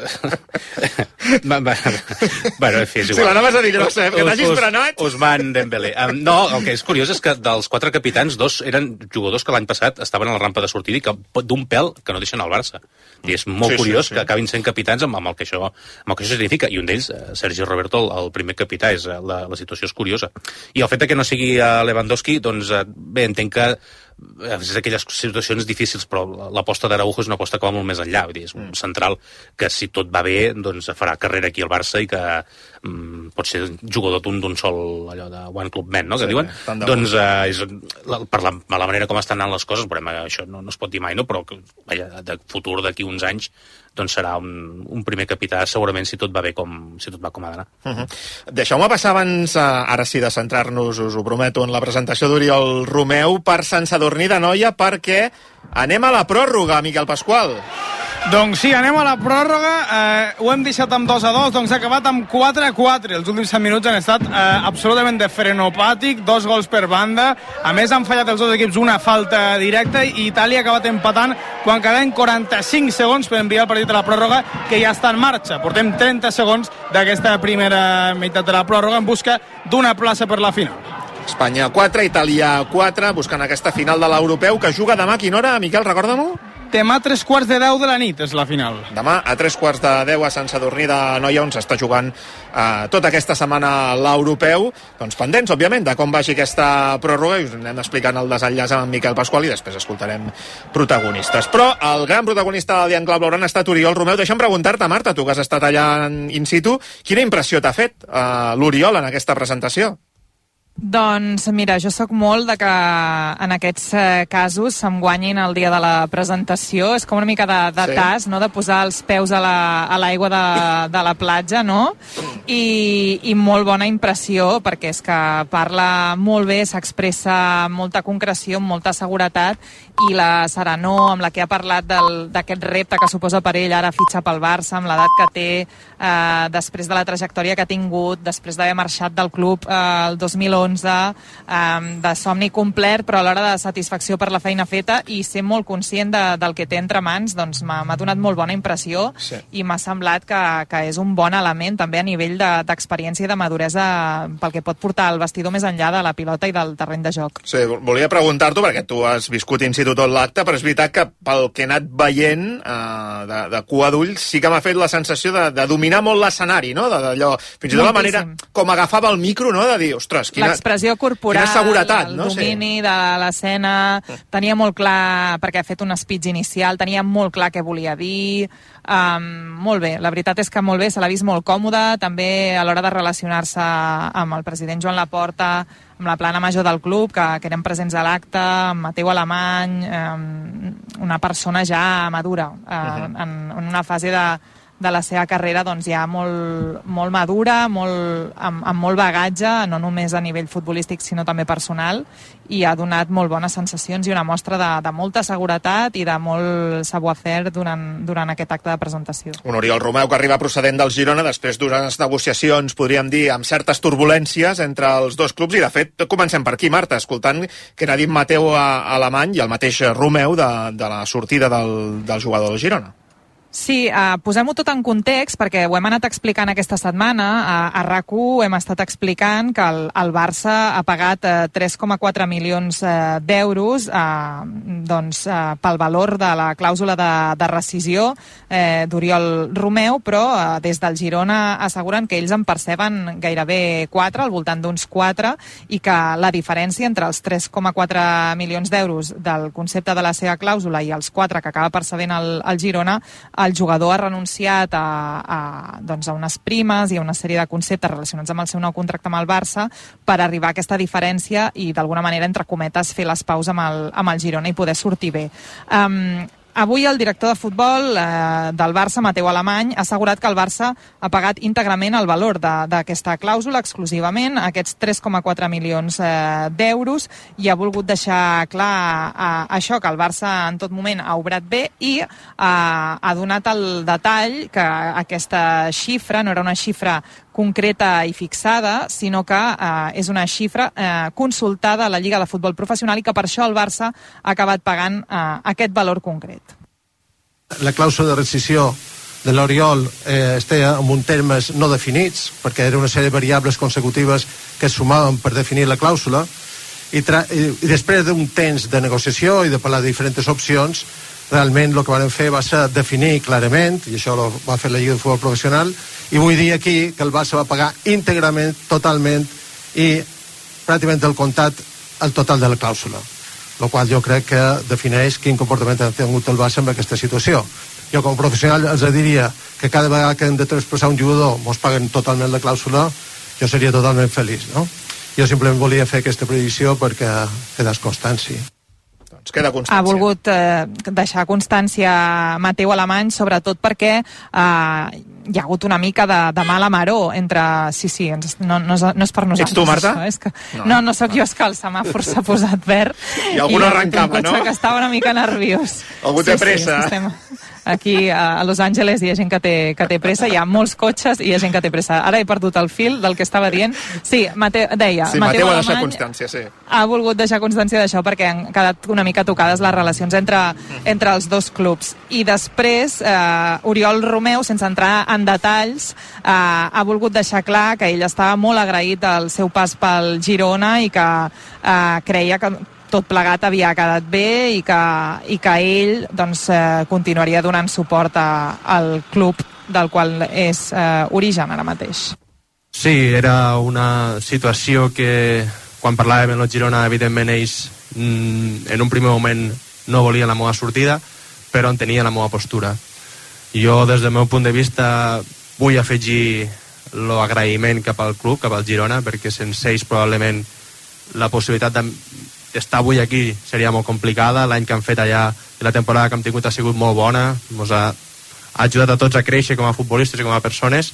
bueno, en fi, és igual. Si l'anaves a dir grossa, eh? Que t'hagis frenat. Ousmane Dembélé. Um, no, el que és curiós és que dels quatre capitans, dos eren jugadors que l'any passat estaven a la rampa de sortida i que d'un pèl que no deixen al Barça. I és molt sí, curiós sí, sí. que acabin sent capitans amb, amb, el que això, amb el que això significa. I un d'ells, Sergi Roberto, el, el primer capità, és, la, la situació és curiosa. I el fet que no sigui Lewandowski, doncs bé, entenc que és d'aquelles situacions difícils, però l'aposta d'Araujo és una aposta que va molt més enllà. Vull dir, és un central que, si tot va bé, doncs farà carrera aquí al Barça i que mm, pot ser jugador d'un sol, allò de one club man, no?, que sí, diuen. Doncs eh, és, la, per la, la manera com estan anant les coses, veurem, això no, no es pot dir mai, no?, però vaja, de futur d'aquí uns anys doncs serà un, un primer capità, segurament, si tot va bé com, si tot va com ha d'anar. Uh -huh. Deixeu-me passar abans, uh, ara sí, de centrar-nos, us ho prometo, en la presentació d'Oriol Romeu per Sant Sadurní d'Anoia, perquè anem a la pròrroga, Miquel Pasqual. Doncs sí, anem a la pròrroga. Eh, ho hem deixat amb dos a dos, doncs ha acabat amb quatre a quatre. Els últims set minuts han estat eh, absolutament de frenopàtic, dos gols per banda. A més, han fallat els dos equips una falta directa i Itàlia ha acabat empatant quan quedaven quaranta-cinc segons per enviar el partit a la pròrroga, que ja està en marxa. Portem trenta segons d'aquesta primera meitat de la pròrroga en busca d'una plaça per la final. Espanya quatre, Itàlia quatre, buscant aquesta final de l'europeu que juga demà a quina hora, Miquel, recorda-m'ho? demà a tres quarts de deu de la nit és la final. Demà a tres quarts de deu a Sant Sadurní d'Anoia, on s'està jugant eh, tota aquesta setmana l'europeu. Doncs pendents, òbviament, de com vagi aquesta pròrroga, i us anem explicant el desenllaç amb en Miquel Pasqual i després escoltarem protagonistes. Però el gran protagonista del dia en clau blaugrana ha estat Oriol Romeu. Deixa'm preguntar-te, Marta, tu que has estat allà in situ, quina impressió t'ha fet eh, l'Oriol en aquesta presentació? Doncs mira, jo sóc molt de que en aquests eh, casos se'm guanyin el dia de la presentació. És com una mica de, de sí. tas, no?, de posar els peus a l'aigua la, de, de la platja, no? I, I molt bona impressió, perquè és que parla molt bé, s'expressa amb molta concreció, amb molta seguretat, i la serenor amb la que ha parlat d'aquest repte que suposa per ell ara fitxar pel Barça, amb l'edat que té, eh, després de la trajectòria que ha tingut, després d'haver marxat del club eh, el dos mil onze, eh, de somni complet, però alhora de satisfacció per la feina feta, i ser molt conscient de, del que té entre mans, doncs m'ha donat molt bona impressió, sí. I m'ha semblat que, que és un bon element també a nivell d'experiència de, i de maduresa pel que pot portar el vestidor més enllà de la pilota i del terreny de joc. Sí, volia preguntar-t'ho, perquè tu has viscut in situ tot l'acte, però és veritat que pel que he anat veient eh, de, de cua d'ulls sí que m'ha fet la sensació de, de dominar molt l'escenari, no? D'allò, fins i tot la manera com agafava el micro, no?, de dir, ostres, quina, l'expressió corporal, quina seguretat, el no? domini sí. de l'escena, tenia molt clar, perquè ha fet un speech inicial, tenia molt clar què volia dir, um, molt bé, la veritat és que molt bé, se l'ha vist molt còmode, també a l'hora de relacionar-se amb el president Joan Laporta, amb la plana major del club, que, que eren presents a l'acte, amb Mateu Alemany, eh, una persona ja madura, eh, uh-huh. en, en una fase de, de la seva carrera doncs ja molt, molt madura, molt, amb, amb molt bagatge, no només a nivell futbolístic sinó també personal, i ha donat molt bones sensacions i una mostra de, de molta seguretat i de molt savoir-faire durant, durant aquest acte de presentació. Un Oriol Romeu que arriba procedent del Girona després d'unes negociacions, podríem dir, amb certes turbulències entre els dos clubs, i de fet comencem per aquí, Marta, escoltant que n'ha dit Mateu Alemany i el mateix Romeu de, de la sortida del, del jugador del Girona. Sí, uh, posem-ho tot en context perquè ho hem anat explicant aquesta setmana. A, a RAC u hem estat explicant que el, el Barça ha pagat uh, tres coma quatre milions uh, d'euros uh, doncs, uh, pel valor de la clàusula de, de rescisió uh, d'Oriol Romeu, però uh, des del Girona asseguren que ells en perceben gairebé quatre, al voltant d'uns quatre, i que la diferència entre els tres coma quatre milions d'euros del concepte de la seva clàusula i els quatre que acaba percebent el, el Girona, el jugador ha renunciat a, a, doncs a unes primes i a una sèrie de conceptes relacionats amb el seu nou contracte amb el Barça per arribar a aquesta diferència i d'alguna manera, entre cometes, fer les paus amb el, amb el Girona i poder sortir bé. Um, Avui el director de futbol eh, del Barça, Mateu Alemany, ha assegurat que el Barça ha pagat íntegrament el valor d'aquesta clàusula, exclusivament, aquests tres coma quatre milions eh, d'euros, i ha volgut deixar clar eh, això, que el Barça en tot moment ha obrat bé, i eh, ha donat el detall que aquesta xifra no era una xifra concreta i fixada, sinó que eh, és una xifra eh, consultada a la Lliga de Futbol Professional i que per això el Barça ha acabat pagant eh, aquest valor concret. La clàusula de rescisió de l'Oriol eh, estava en uns termes no definits, perquè era una sèrie de variables consecutives que es sumaven per definir la clàusula, i, i, i després d'un temps de negociació i de parlar de diferents opcions, realment el que van fer va ser definir clarament, i això ho va fer la Lliga de Futbol Professional, i vull dir aquí que el Barça va pagar íntegrament, totalment, i pràcticament el comptat el total de la clàusula, el qual jo crec que defineix quin comportament ha tingut el Barça en aquesta situació. Jo com a professional els diria que cada vegada que hem de traspassar un jugador mos paguen totalment la clàusula, jo seria totalment feliç, no? Jo simplement volia fer aquesta previsió perquè quedés constància. Doncs queda constància. Ha volgut eh, deixar constància Mateu Alemany, sobretot perquè eh, hi ha hagut una mica de, de mala maror entre... Sí, sí, no, no, és, no és per nosaltres. Ets tu, Marta? Això, és que... No, no, no sóc jo, és que el semàfor s'ha posat verd. I algun arrencava, no? I que estava una mica nerviós. Algú té sí, pressa. Sí, estem aquí a Los Angeles hi ha gent que té, que té pressa, hi ha molts cotxes i hi ha gent que té pressa. Ara he perdut el fil del que estava dient. Sí, Mateu, deia... Sí, Mateu, Mateu ha deixat constància, sí. Ha volgut deixar constància d'això perquè han quedat una mica tocades les relacions entre, entre els dos clubs. I després, eh, Oriol Romeu, sense entrar en detalls, eh, ha volgut deixar clar que ell estava molt agraït del seu pas pel Girona i que eh, creia que tot plegat havia quedat bé i que, i que ell doncs, eh, continuaria donant suport a, al club del qual és eh, origen ara mateix. Sí, era una situació que quan parlàvem amb el Girona, evidentment ells mm, en un primer moment no volien la meva sortida, però entenien la meva postura. Jo, des del meu punt de vista, vull afegir l'agraïment cap al club, cap al Girona, perquè sense ells probablement la possibilitat d'estar avui aquí seria molt complicada. L'any que han fet allà i la temporada que hem tingut ha sigut molt bona, ens ha, ha ajudat a tots a créixer com a futbolistes i com a persones,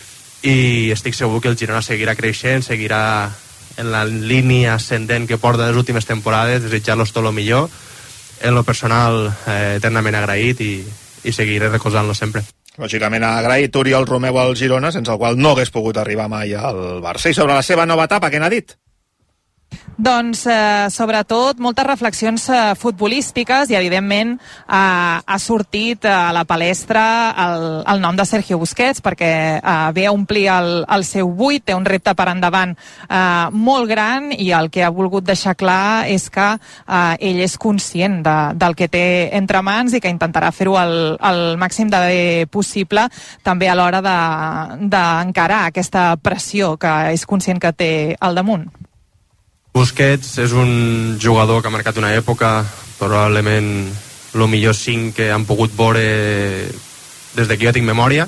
i estic segur que el Girona seguirà creixent, seguirà en la línia ascendent que porta les últimes temporades, desitjar-los tot el millor. En lo personal, eh, eternament agraït i, i seguiré recolzant-lo sempre. Lògicament agraït Oriol Romeu al Girona, sense el qual no hagués pogut arribar mai al Barça. I sobre la seva nova etapa, què n'ha dit? Doncs, eh, sobretot, moltes reflexions eh, futbolístiques i, evidentment, eh, ha sortit a la palestra el, el nom de Sergio Busquets perquè eh, ve a omplir el, el seu buit, té un repte per endavant eh, molt gran, i el que ha volgut deixar clar és que eh, ell és conscient de, del que té entre mans i que intentarà fer-ho el, el màxim de bé possible, també a l'hora de, d'encarar aquesta pressió que és conscient que té al damunt. Busquets és un jugador que ha marcat una època, probablement el millor cinc que han pogut veure des de que jo tinc memòria,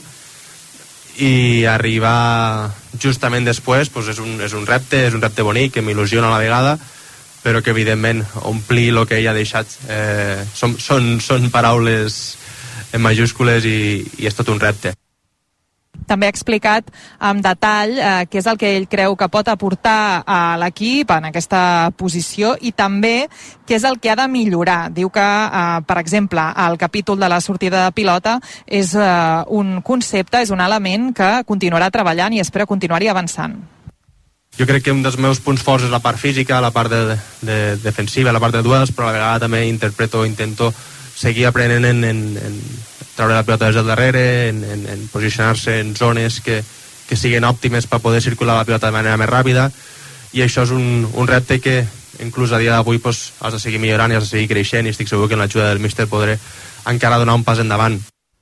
i arribar justament després doncs és, un, és un repte, és un repte bonic que m'il·lusiona a la vegada, però que evidentment omplir el que ell ha deixat eh, són, són, són paraules en majúscules i, i és tot un repte. També ha explicat amb detall eh, què és el que ell creu que pot aportar a l'equip en aquesta posició i també què és el que ha de millorar. Diu que, eh, per exemple, el capítol de la sortida de pilota és eh, un concepte, és un element que continuarà treballant i espera continuar-hi avançant. Jo crec que un dels meus punts forts és la part física, la part de, de defensiva, la part de duels, però a la vegada també interpreto, intento seguir aprenent en, en, en treure la pilota des del darrere, en, en, en posicionar-se en zones que, que siguin òptimes per poder circular la pilota de manera més ràpida, i això és un, un repte que inclús a dia d'avui pues, has de seguir millorant i has de seguir creixent, i estic segur que amb l'ajuda del míster podré encara donar un pas endavant.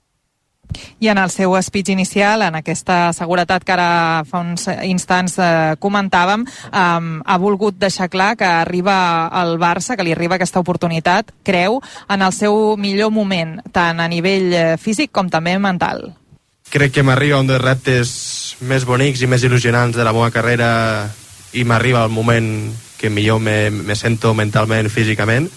I en el seu speech inicial, en aquesta seguretat que ara fa uns instants eh, comentàvem, eh, ha volgut deixar clar que arriba al Barça, que li arriba aquesta oportunitat, creu, en el seu millor moment, tant a nivell físic com també mental. Crec que m'arriba un dels reptes més bonics i més il·lusionants de la meva carrera, i m'arriba el moment que millor me, me sento mentalment, físicament,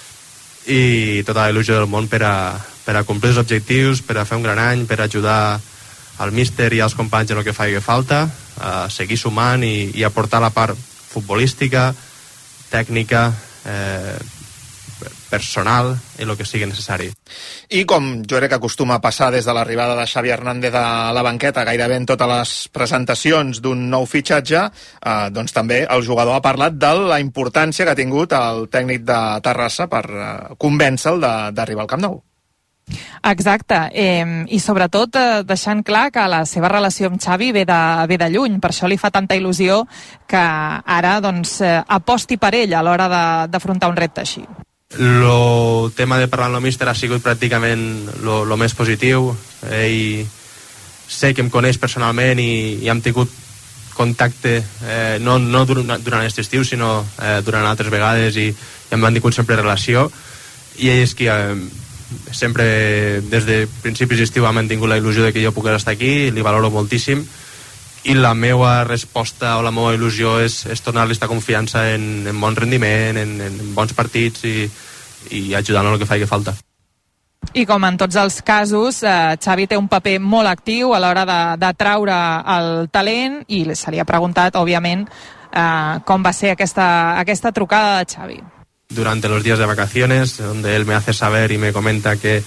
i tota la il·lusió del món per a, per a complir els objectius, per a fer un gran any, per a ajudar al míster i als companys en el que faci falta, a seguir sumant i, i aportar la part futbolística, tècnica, eh, personal i el que sigui necessari. I com jo crec que acostuma a passar des de l'arribada de Xavi Hernández a la banqueta gairebé en totes les presentacions d'un nou fitxatge, eh, doncs també el jugador ha parlat de la importància que ha tingut el tècnic de Terrassa per eh, convèncer-lo d'arribar al Camp Nou. Exacte, eh, i sobretot eh, deixant clar que la seva relació amb Xavi ve de, ve de lluny, per això li fa tanta il·lusió que ara doncs, eh, aposti per ell a l'hora d'afrontar un repte així. El tema de parlar amb el míster ha sigut pràcticament el més positiu. Ell sé que em coneix personalment i, i hem tingut contacte eh, no, no durant, durant aquest estiu, sinó eh, durant altres vegades, i, i hem tingut sempre relació, i ell és qui eh, sempre des de principis d'estiu ha mantingut la il·lusió de que jo puc estar aquí, li valoro moltíssim, i la meva resposta o la meva il·lusió és, és tornar-li aquesta confiança en, en bon rendiment, en, en bons partits i, i ajudant en el que faci falta. I com en tots els casos, eh, Xavi té un paper molt actiu a l'hora de, de traure el talent, i se li ha preguntat, òbviament, eh, com va ser aquesta, aquesta trucada de Xavi. Durante los días de vacaciones, donde él me hace saber y me comenta que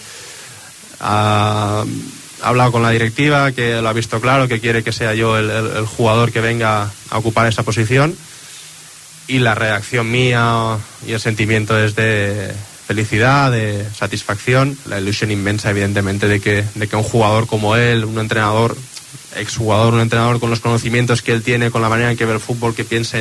ha hablado con la directiva, que lo ha visto claro, que quiere que sea yo el, el, el jugador que venga a ocupar esa posición, y la reacción mía y el sentimiento es de felicidad, de satisfacción, la ilusión inmensa evidentemente de que, de que un jugador como él, un entrenador, exjugador, un entrenador con los conocimientos que él tiene, con la manera en que ve el fútbol, que piense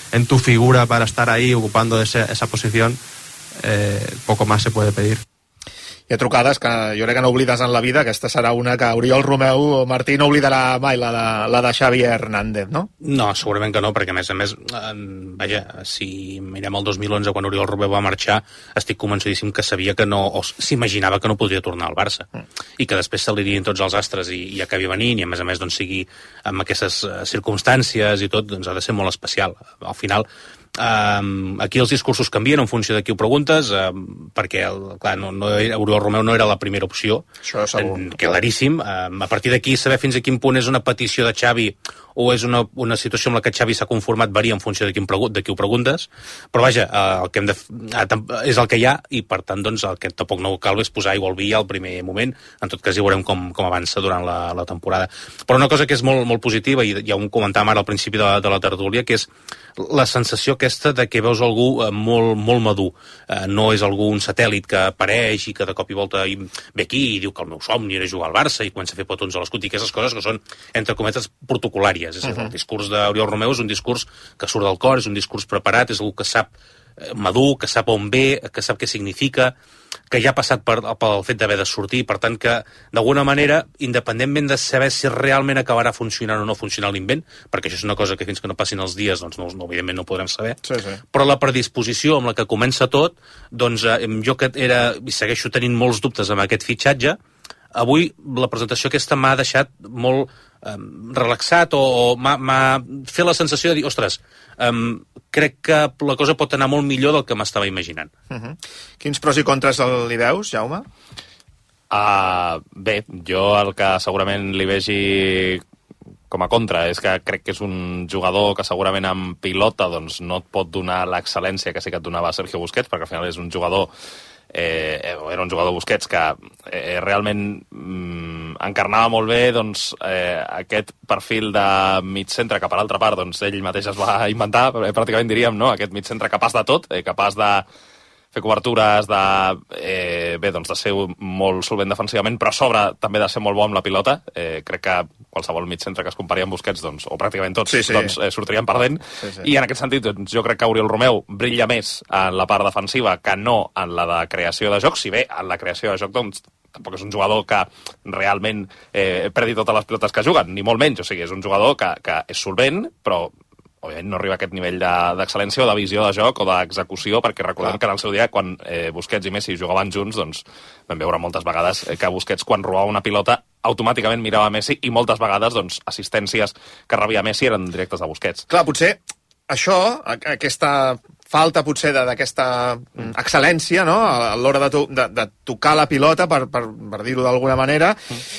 en tu figura para estar ahí ocupando ese, esa posición, eh, poco más se puede pedir. Hi ha trucades que jo crec que no oblides en la vida. Aquesta serà una que Oriol Romeu o Martí no oblidarà mai, la de, la de Xavi Hernández, no? No, segurament que no, perquè a més a més, eh, vaja, si mirem el dos mil onze quan Oriol Romeu va marxar, estic convencidíssim que sabia que no, o s'imaginava que no podria tornar al Barça, mm. i que després se li dirien tots els astres i, i acabi venint, i a més a més doncs sigui amb aquestes circumstàncies i tot, doncs ha de ser molt especial. Al final, Um, aquí els discursos canvien en funció de qui ho preguntes, um, perquè el, clar, no, no era, Oriol Romeu no era la primera opció. Això segur. En, claríssim. Um, a partir d'aquí, saber fins a quin punt és una petició de Xavi o és una, una situació amb la que Xavi s'ha conformat varia en funció de qui, de qui ho preguntes, però vaja, uh, el que hem de, uh, és el que hi ha, i per tant doncs, el que tampoc no cal és posar aigua al vi al primer moment. En tot cas hi veurem com, com avança durant la, la temporada. Però una cosa que és molt, molt positiva, i ja ho comentàvem ara al principi de, de la tertúlia, que és la sensació aquesta de que veus algú eh, molt, molt madur. Eh, no és algú, un satèl·lit que apareix i que de cop i volta i ve aquí i diu que el meu somni era jugar al Barça i comença a fer petons a l'escut, i aquestes coses que són, entre cometes, protocolàries. És a dir, uh-huh. El discurs d'Oriol Romeu és un discurs que surt del cor, és un discurs preparat, és algú que sap eh, madur, que sap on ve, que sap què significa, que ja ha passat per, pel fet d'haver de sortir, per tant que, d'alguna manera, independentment de saber si realment acabarà funcionant o no funcionant l'invent, perquè això és una cosa que fins que no passin els dies, doncs no, no, evidentment no podrem saber, sí, sí. Però la predisposició amb la que comença tot, doncs eh, jo que era, i segueixo tenint molts dubtes amb aquest fitxatge, avui la presentació aquesta m'ha deixat molt eh, relaxat, o, o m'ha fet la sensació de dir, ostres, eh, crec que la cosa pot anar molt millor del que m'estava imaginant. Uh-huh. Quins pros i contres li veus, Jaume? Uh, bé, jo el que segurament li vegi com a contra és que crec que és un jugador que segurament amb pilota doncs, no et pot donar l'excel·lència que sí que et donava Sergio Busquets, perquè al final és un jugador Eh, era un jugador Busquets que eh, realment mm, encarnava molt bé doncs, eh, aquest perfil de mig centre que per altra part doncs, ell mateix es va inventar, eh, pràcticament diríem, no? Aquest mig centre capaç de tot, eh, capaç de fer cobertures, de, eh, bé, doncs de ser molt solvent defensivament, però a sobre també de ser molt bo amb la pilota. Eh, crec que qualsevol mig centre que es compari amb Busquets, doncs, o pràcticament tots, sí, sí. doncs, eh, sortirien perdent. Sí, sí. I en aquest sentit, doncs, jo crec que Oriol Romeu brilla més en la part defensiva que no en la de creació de joc, si bé en la creació de joc, doncs, tampoc és un jugador que realment eh, perdi totes les pilotes que juguen, ni molt menys. O sigui, és un jugador que, que és solvent, però òbviament no arriba a aquest nivell d'excel·lència de, o de visió de joc o d'execució, perquè recordem Clar. que en el seu dia, quan eh, Busquets i Messi jugaven junts, doncs vam veure moltes vegades que Busquets, quan robava una pilota, automàticament mirava Messi, i moltes vegades doncs, assistències que rebia Messi eren directes de Busquets. Clar, potser això, aquesta falta potser d'aquesta excel·lència, no?, a l'hora de, to de, de tocar la pilota, per, per, per dir-ho d'alguna manera,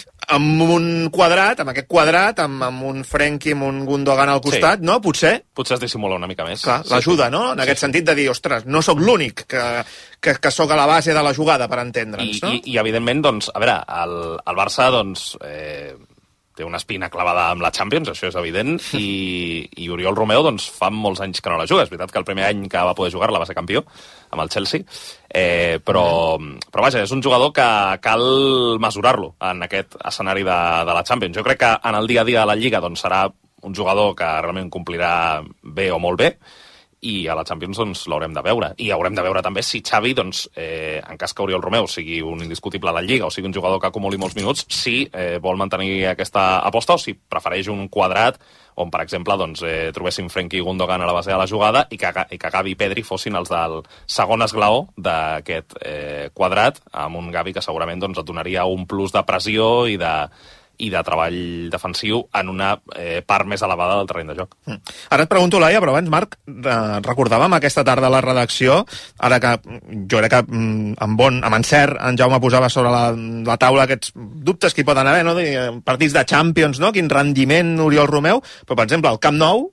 amb un quadrat, amb aquest quadrat, amb, amb un Frenkie, amb un Gundogan al costat, sí. no? Potser... Potser es dissimula una mica més. Clar, sí, l'ajuda, sí. no? En sí, aquest sí. sentit de dir, ostres, no sóc l'únic que, que, que sóc a la base de la jugada, per entendre'ns, no? I, i, evidentment, doncs, a veure, el, el Barça, doncs... Eh... té una espina clavada amb la Champions, això és evident, i, i Oriol Romeu doncs, fa molts anys que no la juga. És veritat que el primer any que va poder jugar-la va ser campió amb el Chelsea, eh, però, però vaja, és un jugador que cal mesurar-lo en aquest escenari de, de la Champions. Jo crec que en el dia a dia de la Lliga doncs, serà un jugador que realment complirà bé o molt bé, i a la Champions doncs, l'haurem de veure. I haurem de veure també si Xavi, doncs, eh, en cas que Oriol Romeu sigui un indiscutible a la Lliga o sigui un jugador que acumuli molts minuts, si eh, vol mantenir aquesta aposta o si prefereix un quadrat on, per exemple, doncs, eh, trobéssim Frenkie i Gundogan a la base de la jugada i que, i que Gavi i Pedri fossin els del segon esglaó d'aquest eh, quadrat, amb un Gavi que segurament doncs, et donaria un plus de pressió i de i de treball defensiu en una eh, part més elevada del terreny de joc. Mm. Ara et pregunto, Laia, però abans, Marc, eh, recordàvem aquesta tarda a la redacció, ara que jo crec que mm, amb, bon, amb encert en Jaume posava sobre la, la taula aquests dubtes que hi poden haver, no? De, partits de Champions, no? Quin rendiment Oriol Romeu, però, per exemple, al Camp Nou,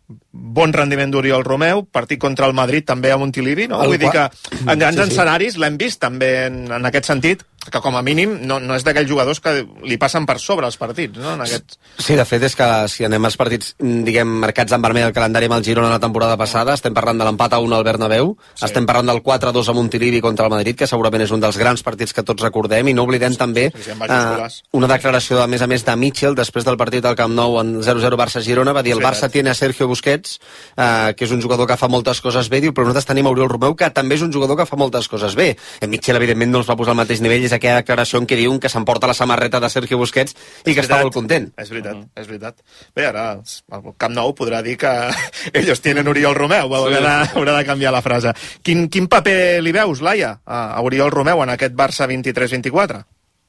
bon rendiment d'Oriol Romeu, partit contra el Madrid també a Montilivi, no? El Vull dir que en grans sí, sí. escenaris l'hem vist també en, en aquest sentit, que com a mínim no, no és d'aquells jugadors que li passen per sobre els partits, no? En aquest... Sí, de fet és que si anem als partits, diguem, marcats en vermell al calendari amb el Girona la temporada passada, estem parlant de l'empat a un al Bernabéu, sí. estem parlant del quatre a dos a Montilivi contra el Madrid, que segurament és un dels grans partits que tots recordem, i no oblidem sí, també sí, sí, uh, una declaració, a més a més, de Mitchell després del partit del Camp Nou en zero zero Barça-Girona, va dir el Barça tiene a Sergio Busquets Busquets, eh, que és un jugador que fa moltes coses bé, diu, però nosaltres tenim Oriol Romeu, que també és un jugador que fa moltes coses bé. En Mitchell, evidentment, no els va posar al mateix nivell, és aquella declaració en què diuen que s'emporta la samarreta de Sergio Busquets i que està molt content. És veritat, és veritat. Bé, ara el Camp Nou podrà dir que ells tienen Oriol Romeu, haurà de, haurà de canviar la frase. Quin, quin paper li veus, Laia, a Oriol Romeu en aquest Barça vint-i-tres vint-i-quatre?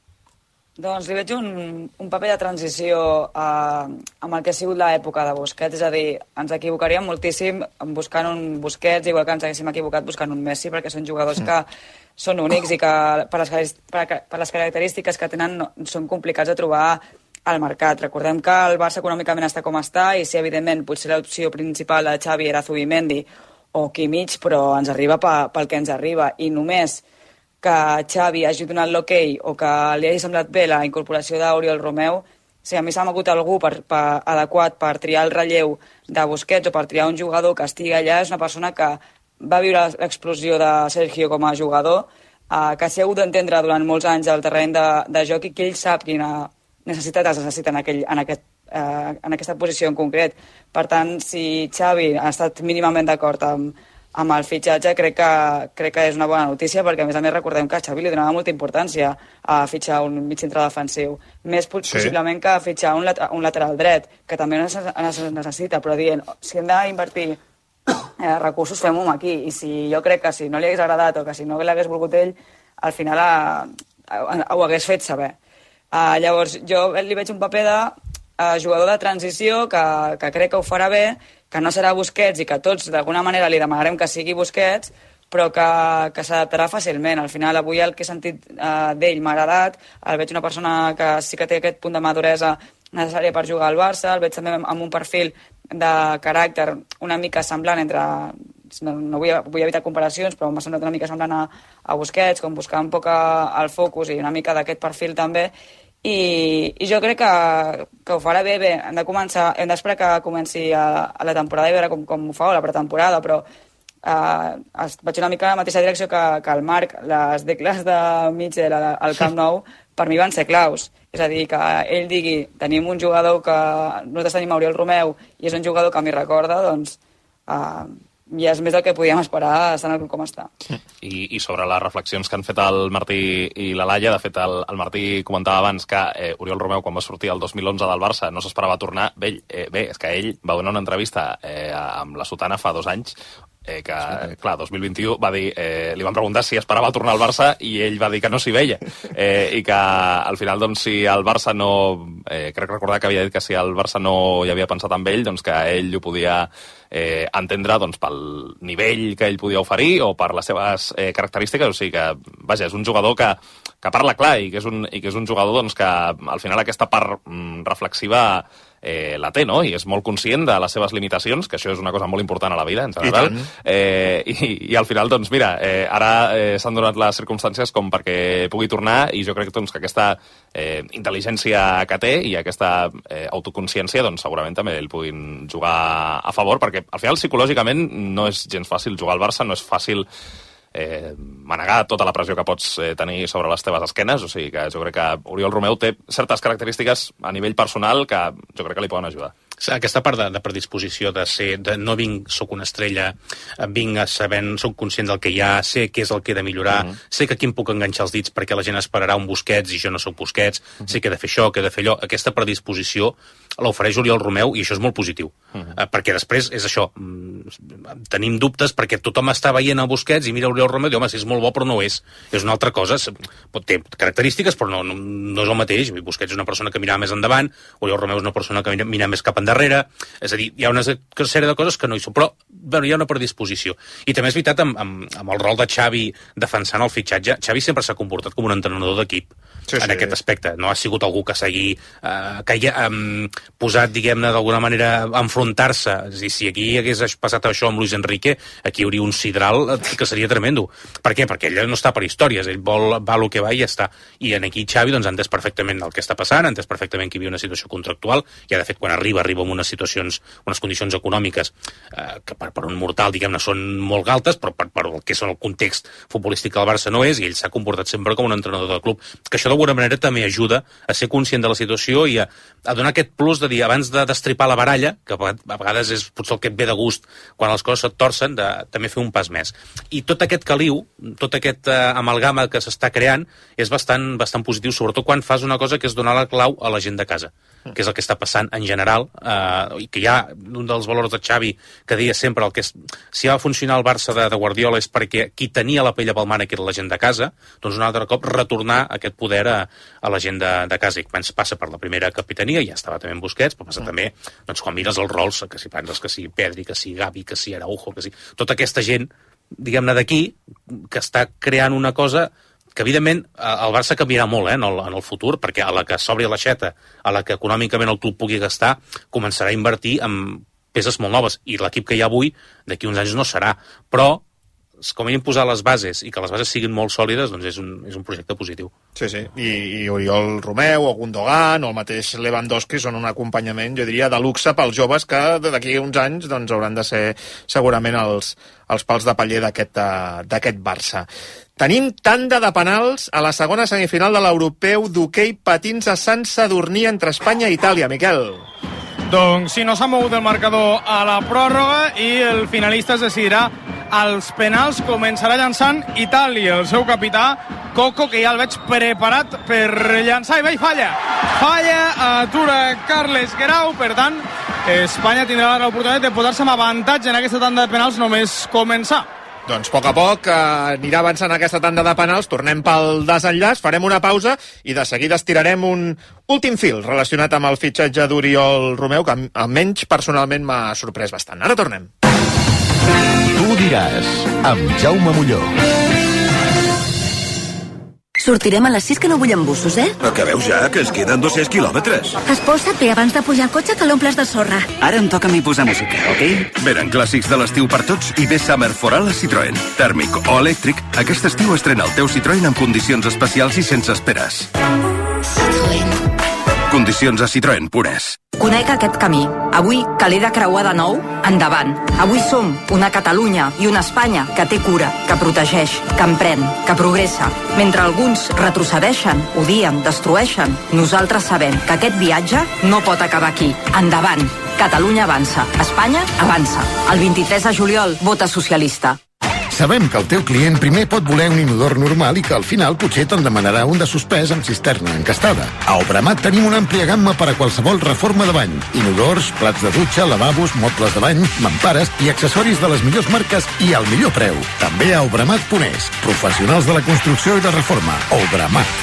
Doncs li veig un, un paper de transició eh, amb el que ha sigut l'època de Busquets, és a dir, ens equivocaríem moltíssim buscant un Busquets, igual que ens haguéssim equivocat buscant un Messi, perquè són jugadors que són únics i que per les, per les característiques que tenen no, són complicats de trobar al mercat. Recordem que el Barça econòmicament està com està i sí, evidentment, potser l'opció principal de Xavi era Zubimendi o Kimmich, però ens arriba pel que ens arriba i només que Xavi hagi donat l'hoquei o que li hagi semblat bé la incorporació d'Oriol Romeu, si a mi s'ha hagut algú per, per, adequat per triar el relleu de Busquets o per triar un jugador que estigui allà, és una persona que va viure l'explosió de Sergio com a jugador, eh, que s'ha hagut d'entendre durant molts anys al terreny de, de joc i que ell sap quina necessitat es necessita en, aquell, en, aquest, eh, en aquesta posició en concret. Per tant, si Xavi ha estat mínimament d'acord amb amb el fitxatge, crec que, crec que és una bona notícia, perquè a més a més recordem que a Xavi li donava molta importància a fitxar un mig centre defensiu, més sí. possiblement que a fitxar un, lat un lateral dret, que també es necessita, però dient, si hem d'invertir eh, recursos, fem-ho aquí, i si jo crec que si no li hagués agradat o que si no l'hagués volgut ell, al final a, a, a, ho hagués fet saber. Uh, llavors, jo li veig un paper de uh, jugador de transició que, que crec que ho farà bé, que no serà Busquets i que tots d'alguna manera li demanarem que sigui Busquets, però que, que s'adaptarà fàcilment. Al final, avui el que he sentit uh, d'ell m'ha agradat, el veig una persona que sí que té aquest punt de maduresa necessària per jugar al Barça, el veig també amb un perfil de caràcter una mica semblant entre... No, no vull, vull evitar comparacions, però m'ha semblat una mica semblant a, a Busquets, com buscar un poc el focus i una mica d'aquest perfil també, I, i jo crec que, que ho farà bé, bé, hem de començar, hem d'esperar que comenci a, a la temporada i veure com, com ho fa, o la pretemporada, però eh, vaig una mica a la mateixa direcció que, que el Marc. Les decles de Mitchell al Camp Nou per mi van ser claus, és a dir, que ell digui, tenim un jugador que nosaltres tenim Oriol Romeu i és un jugador que m'hi recorda, doncs eh, ja és més del que podíem esperar estant el com està. I, I sobre les reflexions que han fet el Martí i la Laia, de fet el, el Martí comentava abans que eh, Oriol Romeu, quan va sortir el dos mil onze del Barça, no s'esperava tornar. Bé, eh, bé, és que ell va donar una entrevista eh, amb la Sotana fa dos anys, eh, que, sí. clar, dos mil vint-i-u va dir, eh, li van preguntar si esperava tornar al Barça i ell va dir que no s'hi veia, eh, i que al final, doncs, si el Barça no, eh, crec recordar que havia dit que si el Barça no hi havia pensat amb ell, doncs que ell ho podia eh, entendre, doncs, pel nivell que ell podia oferir o per les seves eh, característiques, o sigui que, vaja, és un jugador que, que parla clar i que és un, i que és un jugador, doncs, que al final aquesta part mm, reflexiva Eh, la té, no? I és molt conscient de les seves limitacions, que això és una cosa molt important a la vida, en general. I, eh, i, i al final, doncs, mira, eh, ara eh, s'han donat les circumstàncies com perquè pugui tornar, i jo crec doncs, que aquesta eh, intel·ligència que té i aquesta eh, autoconsciència, doncs, segurament també el puguin jugar a favor, perquè al final, psicològicament, no és gens fàcil jugar al Barça, no és fàcil Eh, manegar tota la pressió que pots eh, tenir sobre les teves esquenes, o sigui que jo crec que Oriol Romeu té certes característiques a nivell personal que jo crec que li poden ajudar. Aquesta part de, de predisposició de ser, de no vinc, soc una estrella, vinc sabent, soc conscient del que hi ha, sé què és el que he de millorar, uh -huh. sé que aquí em puc enganxar els dits perquè la gent esperarà un Busquets i jo no sóc Busquets, uh -huh. sé que he de fer això, que he de fer allò. Aquesta predisposició l'ofereix Oriol Romeu i això és molt positiu, uh -huh. eh, perquè després és això, tenim dubtes perquè tothom està veient el Busquets i mira Oriol Romeu i diu, home, si és molt bo però no ho és, és una altra cosa, té característiques però no, no, no és el mateix. Busquets és una persona que mira més endavant, Oriol Romeu és una persona que mira, mira més cap endarrere, és a dir, hi ha una sèrie de coses que no hi són, però bueno, hi ha una predisposició. I també és veritat, amb, amb, amb el rol de Xavi defensant el fitxatge, Xavi sempre s'ha comportat com un entrenador d'equip sí, en sí. aquest aspecte, no ha sigut algú que s'hagi eh, que hagi um, posat, diguem-ne, d'alguna manera a enfrontar-se. És a dir, si aquí hagués passat això amb Luis Enrique, aquí hi hauria un sidral que seria tremendo. Per què? Perquè ell no està per històries, ell vol, va el que va i ja està. I en aquí Xavi doncs, ha entès perfectament el que està passant, ha entès perfectament que hi havia una situació contractual, i de fet quan arriba, arriba amb unes situacions, unes condicions econòmiques eh, que per, per un mortal, diguem-ne, són molt altes, però per, per el que són el context futbolístic del Barça no és, i ell s'ha comportat sempre com un entrenador del club, que això d'alguna manera també ajuda a ser conscient de la situació i a, a donar aquest plus de dir, abans de destripar la baralla, que a vegades és potser el que et ve de gust quan les coses et torcen, de també fer un pas més. I tot aquest caliu, tot aquest eh, amalgama que s'està creant és bastant, bastant positiu, sobretot quan fas una cosa que és donar la clau a la gent de casa, que és el que està passant en general, eh, i que hi ha un dels valors de Xavi que deia sempre el que és, si ha de funcionar el Barça de, de Guardiola és perquè qui tenia la pella pel mànec era la gent de casa, doncs un altre cop retornar aquest poder a, a la gent de, de casa, i ens passa per la primera capitania, ja estava també en Busquets, però passa també doncs, quan mires els rols, que si penses que si Pedri, que si Gavi, que si Araujo, que si... tota aquesta gent, diguem-ne d'aquí, que està creant una cosa que evidentment el Barça canviarà molt eh, en, el, en el futur, perquè a la que s'obri l'aixeta, a la que econòmicament el club pugui gastar, començarà a invertir en peces molt noves, i l'equip que hi ha avui d'aquí uns anys no serà, però com a mínim posar les bases i que les bases siguin molt sòlides, doncs és un, és un projecte positiu. Sí, sí, I, i Oriol Romeu o Gundogan o el mateix Lewandowski són un acompanyament, jo diria, de luxe pels joves que d'aquí uns anys doncs, hauran de ser segurament els, els pals de paller d'aquest Barça. Tenim tanda de penals a la segona semifinal de l'europeu d'hoquei patins a Sant Sadurní entre Espanya i Itàlia. Miquel. Doncs sí, no s'ha mogut el marcador a la pròrroga i el finalista es decidirà als penals. Començarà llançant Itàlia, el seu capità Coco, que ja el veig preparat per llançar, i ve i falla falla, atura Carles Guerau. Per tant, Espanya tindrà l'oportunitat de posar-se amb avantatge en aquesta tanda de penals només començar. Doncs a poc a poc eh, anirà avançant aquesta tanda de penals, tornem pel desenllaç, farem una pausa i de seguida estirarem un últim fil relacionat amb el fitxatge d'Oriol Romeu, que almenys personalment m'ha sorprès bastant. Ara tornem. Tu diràs, amb Jaume Molló. Sortirem a les sis, que no vull embussos, eh? Acabeu ja, que es queden dos-cents quilòmetres. Esposa't bé abans de pujar al cotxe, que l'omples de sorra. Ara em toca a mi posar música, ok? Venen clàssics de l'estiu per tots i ve Summer for All a Citroën. Tèrmic o elèctric, aquest estiu estrena el teu Citroën amb condicions especials i sense esperes. Citroën. Condicions a Citroën Pures. Conec aquest camí. Avui, que l'he de creuar de nou, endavant. Avui som una Catalunya i una Espanya que té cura, que protegeix, que emprèn, que progressa. Mentre alguns retrocedeixen, odien, destrueixen, nosaltres sabem que aquest viatge no pot acabar aquí. Endavant. Catalunya avança. Espanya avança. El vint-i-tres de juliol, vota socialista. Sabem que el teu client primer pot voler un inodor normal i que al final potser te'n demanarà un de suspès amb cisterna encastada. A Obramat tenim una àmplia gamma per a qualsevol reforma de bany. Inodors, plats de dutxa, lavabos, mobles de bany, mampares i accessoris de les millors marques i al millor preu. També a Obramat punt es. Professionals de la construcció i de reforma. Obramat.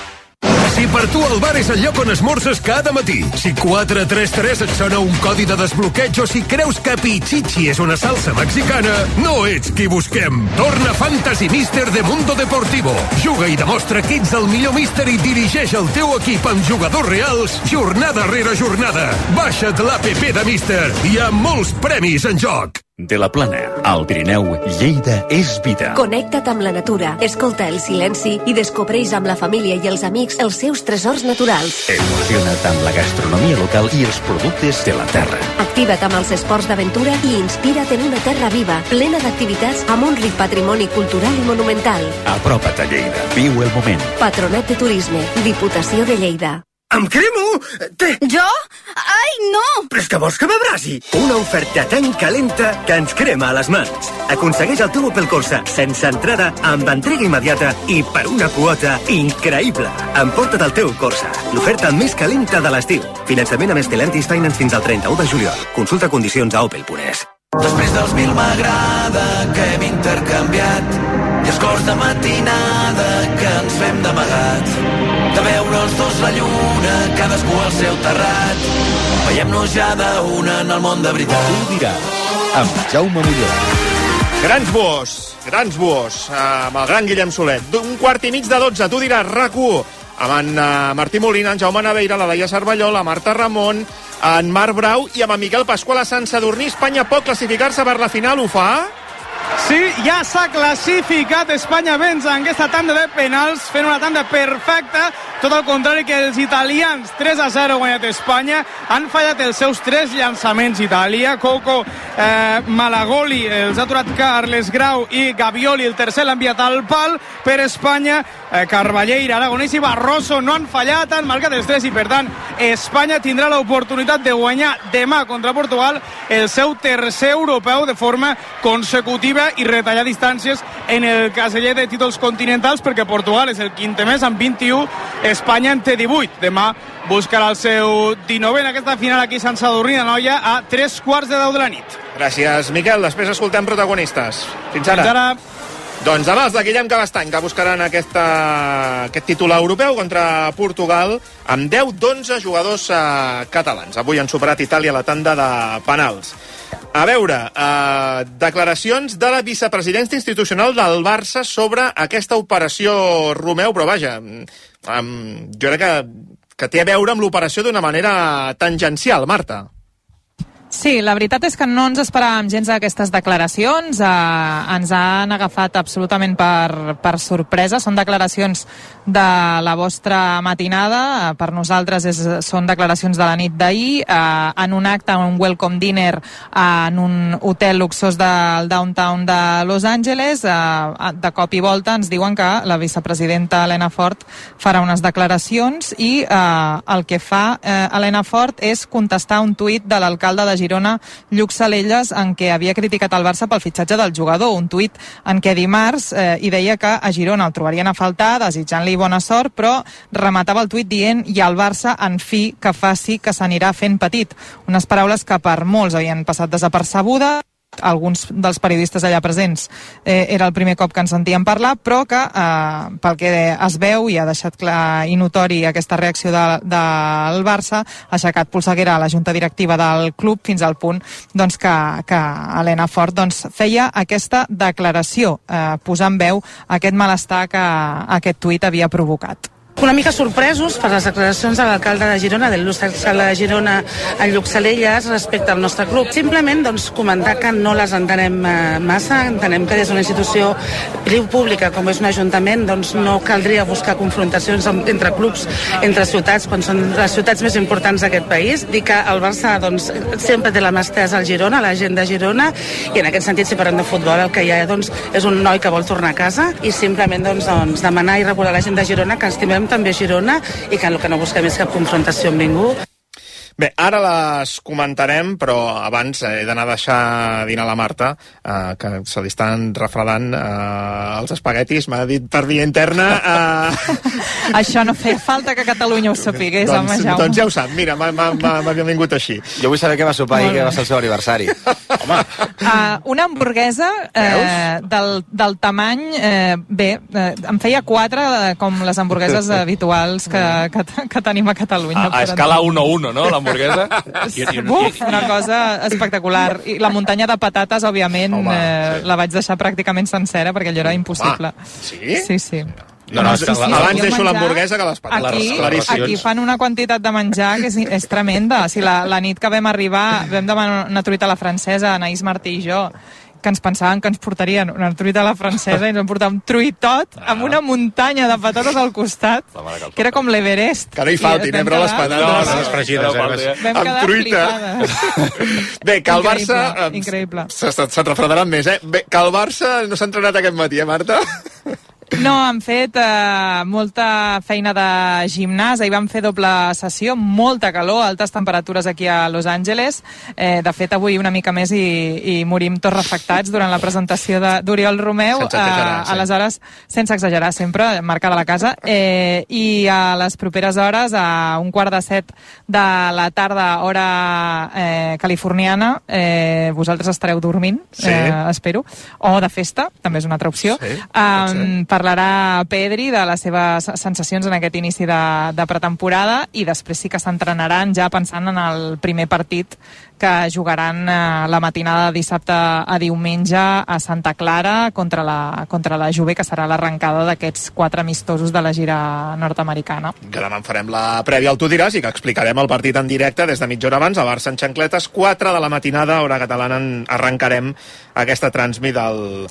Si per tu el bar és el lloc on esmorzes cada matí, si quatre tres tres et sona un codi de desbloqueig o si creus que Pichichi és una salsa mexicana, no ets qui busquem. Torna Fantasy Mister de Mundo Deportivo. Juga i demostra que ets el millor míster i dirigeix el teu equip amb jugadors reals jornada rere jornada. Baixa't l'app de Mister. Hi ha molts premis en joc. De la Plana, al Pirineu, Lleida és vida. Connecta't amb la natura, escolta el silenci i descobreix amb la família i els amics els seus tresors naturals. Emociona't amb la gastronomia local i els productes de la terra. Activa't amb els esports d'aventura i inspira't en una terra viva, plena d'activitats amb un ric patrimoni cultural i monumental. Apropa't a Lleida. Viu el moment. Patronat de Turisme, Diputació de Lleida. Em cremo! Té... Jo? Ai, no! Però és que vols que m'abrasi? Una oferta tan calenta que ens crema a les mans. Aconsegueix el teu Opel Corsa sense entrada, amb entrega immediata i per una quota increïble. Emporta't el teu Corsa. L'oferta més calenta de l'estiu. Finançament amb Stellantis Finance fins al trenta-u de juliol. Consulta condicions a Opel punt es. Després dels mil m'agrada que hem intercanviat i els cors de matinada que ens fem d'amagat, de veure els dos la lluna, cadascú al seu terrat. Veiem-nos ja d'una en el món de veritat. Tu diràs, amb Jaume Molló. Grans buos, grans buos, amb el gran Guillem Solet. Un quart i mig de dotze, tu diràs, RAC u, amb en Martí Molina, en Jaume Naveira, la Laia Cervelló, la Marta Ramon, en Marc Brau i amb en Miquel Pasqual a Sant Sadurní. Espanya pot classificar-se per la final, ho fa? Sí, ja s'ha classificat. Espanya venç en aquesta tanda de penals, fent una tanda perfecta, tot el contrari que els italians. Tres a zero guanyat Espanya, han fallat els seus tres llançaments Itàlia. Coco, eh, Malagoli els ha aturat Carles Grau i Gavioli, el tercer l'ha enviat al pal. Per Espanya, eh, Carballeira, Aragonès i Barroso no han fallat, han marcat els tres i per tant Espanya tindrà l'oportunitat de guanyar demà contra Portugal el seu tercer europeu de forma consecutiva i retallar distàncies en el caseller de títols continentals, perquè Portugal és el quinze més amb vint-i-u, Espanya en té divuit. Demà buscarà el seu dinovè en aquesta final aquí a Sant Sadurní d'Anoia a tres quarts de deu de la nit. Gràcies, Miquel. Després escoltem protagonistes. Fins ara. Fins ara. Doncs demà els de Guillem Cabestany, que buscaran aquesta, aquest títol europeu contra Portugal amb deu d'onze jugadors eh, catalans. Avui han superat Itàlia la tanda de penals. A veure, eh, declaracions de la vicepresidència institucional del Barça sobre aquesta operació Romeu, però vaja, eh, jo crec que, que té a veure amb l'operació d'una manera tangencial, Marta. Sí, la veritat és que no ens esperàvem gens aquestes declaracions, eh, ens han agafat absolutament per, per sorpresa, són declaracions de la vostra matinada, per nosaltres és, són declaracions de la nit d'ahir, eh, en un acte, en un welcome dinner en un hotel luxós del downtown de Los Angeles, eh, de cop i volta ens diuen que la vicepresidenta Elena Fort farà unes declaracions i eh, el que fa eh, Elena Fort és contestar un tuit de l'alcalde de Girona, Lluc Salelles, en què havia criticat el Barça pel fitxatge del jugador, un tuit en què dimarts eh, hi deia que a Girona el trobarien a faltar, desitjant-li bona sort, però rematava el tuit dient i el Barça, en fi, que faci que s'anirà fent petit. Unes paraules que per molts havien passat desapercebudes, alguns dels periodistes allà presents eh, era el primer cop que en sentíem parlar, però que eh, pel que es veu i ha deixat clar i notori aquesta reacció de, del Barça, ha aixecat polseguera a la junta directiva del club fins al punt doncs, que, que Elena Fort doncs, feia aquesta declaració, eh, posant veu a aquest malestar que aquest tuit havia provocat. Una mica sorpresos per les declaracions de l'alcalde de Girona, de l'il·lustre alcalde de Girona, en Lluc Salelles, respecte al nostre club. Simplement doncs, comentar que no les entenem eh, massa, entenem que des d'una institució pública com és un ajuntament doncs, no caldria buscar confrontacions entre clubs, entre ciutats, quan són les ciutats més importants d'aquest país. Dir que el Barça doncs, sempre té la mà estesa al Girona, la gent de Girona, i en aquest sentit, si parlem de futbol, el que hi ha doncs, és un noi que vol tornar a casa i simplement doncs, doncs, demanar i recordar a la gent de Girona que estimem també Girona i que el que no busquem és cap confrontació amb ningú. Bé, ara les comentarem, però abans he d'anar a deixar dinar la Marta, eh, que se li estan refredant eh, els espaguetis, m'ha dit per via interna. Eh... Això no feia falta que Catalunya ho sapigués, doncs, home, Jaume. Doncs ja ho sap, mira, m'ha vingut així. Jo vull saber què va sopar i què va ser el seu aniversari. Home. Uh, una hamburguesa eh, del, del tamany, eh, bé, eh, em feia quatre, eh, com les hamburgueses habituals que, que, que tenim a Catalunya. A, a escala uno uno, no, l'hamburguesa? Uf, una cosa espectacular. I la muntanya de patates, òbviament, Home, eh, sí. la vaig deixar pràcticament sencera perquè allò era impossible. Home, sí? Sí, sí. No, no, sí, sí, abans jo deixo menjar, l'hamburguesa que les patates. Aquí, aquí fan una quantitat de menjar que és, és tremenda. Si la, la nit que vam arribar vam demanar una truita a la francesa, Anaïs Martí i jo, que ens pensaven que ens portarien una truita a la francesa i ens van portar un truitot ah. amb una muntanya de patates al costat, que era com l'Everest. Que no hi faltin, eh, però les patates. No, no, les fregides, eh? Vam quedar truita. flipades. Bé, que el Barça... Increïble. Se'n refredaran més, eh? Bé, que el Barça no s'ha entrenat aquest matí, eh, Marta? No, han fet eh, molta feina de gimnàs, ahir vam fer doble sessió, molta calor, altes temperatures aquí a Los Angeles, eh, de fet avui una mica més i, i morim tots refectats durant la presentació d'Oriol Romeu, sense exagerar, eh, sí. aleshores, sense exagerar sempre, marcada la casa, eh, i a les properes hores, a un quart de set de la tarda, hora eh, californiana, eh, vosaltres estareu dormint, sí. eh, espero, o de festa, també és una altra opció, sí, um, per parlarà Pedri de les seves sensacions en aquest inici de, de pretemporada i després sí que s'entrenaran ja pensant en el primer partit que jugaran eh, la matinada de dissabte a diumenge a Santa Clara contra la, contra la Juve, que serà l'arrencada d'aquests quatre amistosos de la gira nord-americana. Que demà en farem la prèvia al Tu diràs i que explicarem el partit en directe des de mitja hora abans a Barça en xancletes, quatre de la matinada, hora catalana, arrencarem aquesta transmi del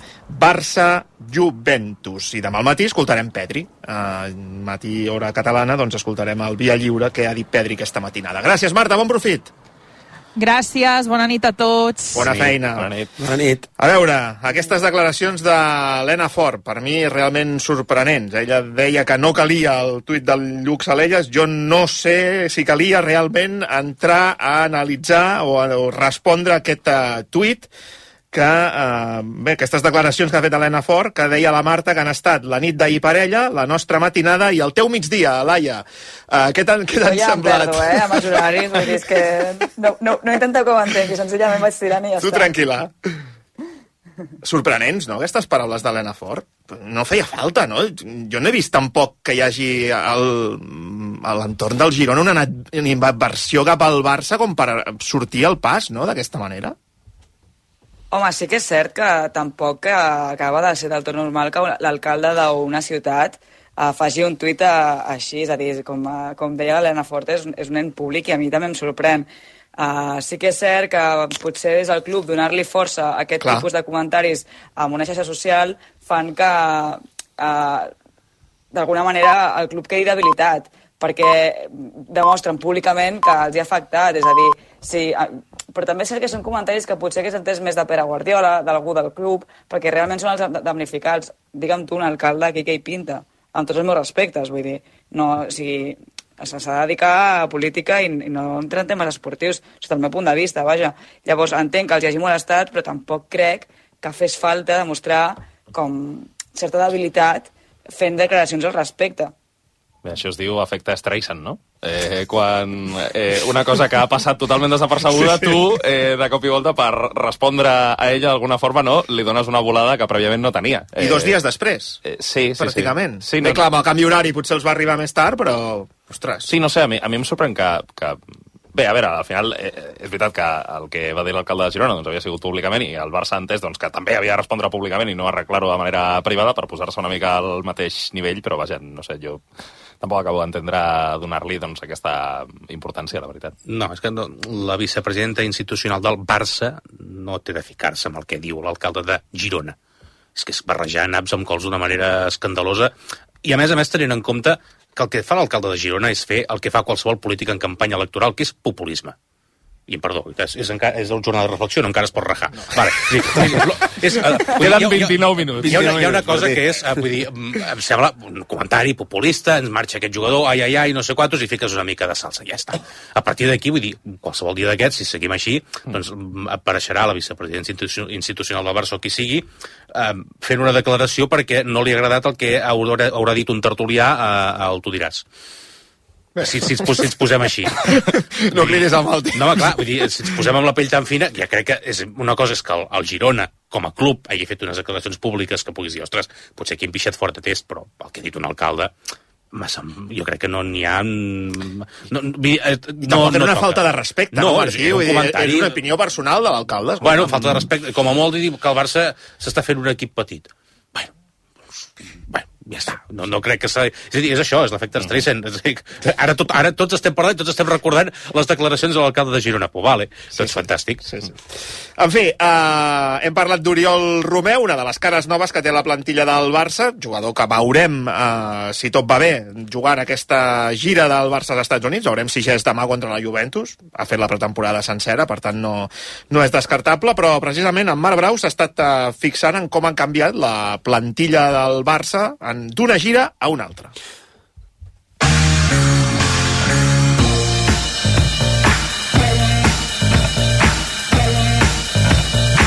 Barça-Juventus. I demà al matí escoltarem Pedri. Uh, matí, hora catalana, doncs escoltarem el Via Lliure que ha dit Pedri aquesta matinada. Gràcies, Marta, bon profit. Gràcies, bona nit a tots. Bona feina. Bona nit. Bona nit. A veure, aquestes declaracions de Lena Ford, per mi realment sorprenents. Ella deia que no calia el tuit del Lluc Salelles. Jo no sé si calia realment entrar a analitzar o a o respondre a aquest uh, tuit que, eh, bé, aquestes declaracions que ha fet Helena Fort, que deia la Marta que han estat la nit d'ahir per ella, la nostra matinada i el teu migdia, Laia. Eh, què t'han no, ja semblat? em perdo, eh, amb els horaris, vull dir, és que no, no, no intento que ho entengui, senzillament vaig tirant i ja Tu està. tranquil·la. Sorprenents, no?, aquestes paraules d'Helena Fort. No feia falta, no? Jo no he vist tampoc que hi hagi al, a l'entorn del Girona una animadversió cap al Barça com per sortir al pas, no?, d'aquesta manera. Home, sí que és cert que tampoc acaba de ser del tot normal que l'alcalde d'una ciutat uh, faci un tuit uh, així, és a dir, com, uh, com deia l'Helena Fort, és, és un nen públic i a mi també em sorprèn. Uh, sí que és cert que potser des del club donar-li força a aquest Clar. tipus de comentaris amb una xarxa social fan que uh, d'alguna manera el club quedi debilitat, perquè demostren públicament que els hi ha afectat, és a dir, sí, però també és cert que són comentaris que potser que s'entès més de Pere Guardiola, d'algú del club, perquè realment són els damnificats. Digue'm tu, un alcalde aquí que hi pinta, amb tots els meus respectes, vull dir, no, o sigui, s'ha de dedicar a política i, i no entrar en temes esportius, sota el meu punt de vista, vaja. Llavors, entenc que els hi hagi molestat, però tampoc crec que fes falta demostrar com certa debilitat fent declaracions al respecte. Bé, això es diu efecte Streisand, no? Eh, quan eh, una cosa que ha passat totalment desapercebuda, sí, sí. tu, eh, de cop i volta, per respondre a ella d'alguna forma, no, li dones una volada que prèviament no tenia. Eh, I dos dies després, eh, sí, sí, pràcticament. Sí, sí, Bé, no... clar, amb el canvi horari potser els va arribar més tard, però, ostres. Sí, no sé, a mi, a mi em sorprèn que... que... Bé, a veure, al final eh, és veritat que el que va dir l'alcalde de Girona doncs, havia sigut públicament i el Barça ha entès doncs, que també havia de respondre públicament i no arreglar-ho de manera privada per posar-se una mica al mateix nivell, però vaja, no sé, jo tampoc acabo d'entendre donar-li doncs, aquesta importància, la veritat. No, és que no, la vicepresidenta institucional del Barça no té de ficar-se amb el que diu l'alcalde de Girona. És que és barrejar naps amb cols d'una manera escandalosa i, a més a més, tenint en compte que el que fa l'alcalde de Girona és fer el que fa qualsevol polític en campanya electoral, que és populisme. I, perdó, és, és, encara, és el jornal de reflexió, no encara es pot rajar. No. Vale, sí, és, uh, Queden vint-i-nou minuts. Hi ha, una, hi ha una cosa que és, uh, vull dir, em sembla un comentari populista, ens marxa aquest jugador, ai, ai, ai, no sé quantos, i fiques una mica de salsa, ja està. A partir d'aquí, vull dir, qualsevol dia d'aquests, si seguim així, doncs apareixerà la vicepresidència institucional del Barça o qui sigui, uh, fent una declaració perquè no li ha agradat el que haurà, haurà dit un tertulià uh, al Tu diràs. Si, si, ens, si ens posem així. No cridis amb el No, clar, vull dir, si ens posem amb la pell tan fina, ja crec que és una cosa és que el, el Girona, com a club, hagi fet unes declaracions públiques que puguis dir, ostres, potser aquí hem pixat fort a test, però el que ha dit un alcalde, massa, jo crec que no n'hi ha... No, no, I tampoc era una toca. falta de respecte, no, no Martí? Un comentari... És una opinió personal de l'alcalde. Bueno, falta de respecte. Com a molt dir que el Barça s'està fent un equip petit. Bueno, bueno, ja està. No, no crec que s'ha... És a dir, és això, és l'efecte Streisand. Ara, tot, ara tots estem parlant, tots estem recordant les declaracions de l'alcalde de Girona. Pues vale, sí, doncs sí. Fantàstic. Sí, sí. En fi, uh, hem parlat d'Oriol Romeu, una de les cares noves que té la plantilla del Barça, jugador que veurem, uh, si tot va bé, jugant aquesta gira del Barça als Estats Units. Veurem si ja és demà contra la Juventus. Ha fet la pretemporada sencera, per tant no, no és descartable, però precisament en Marc Brau s'ha estat uh, fixant en com han canviat la plantilla del Barça en d'una gira a una altra.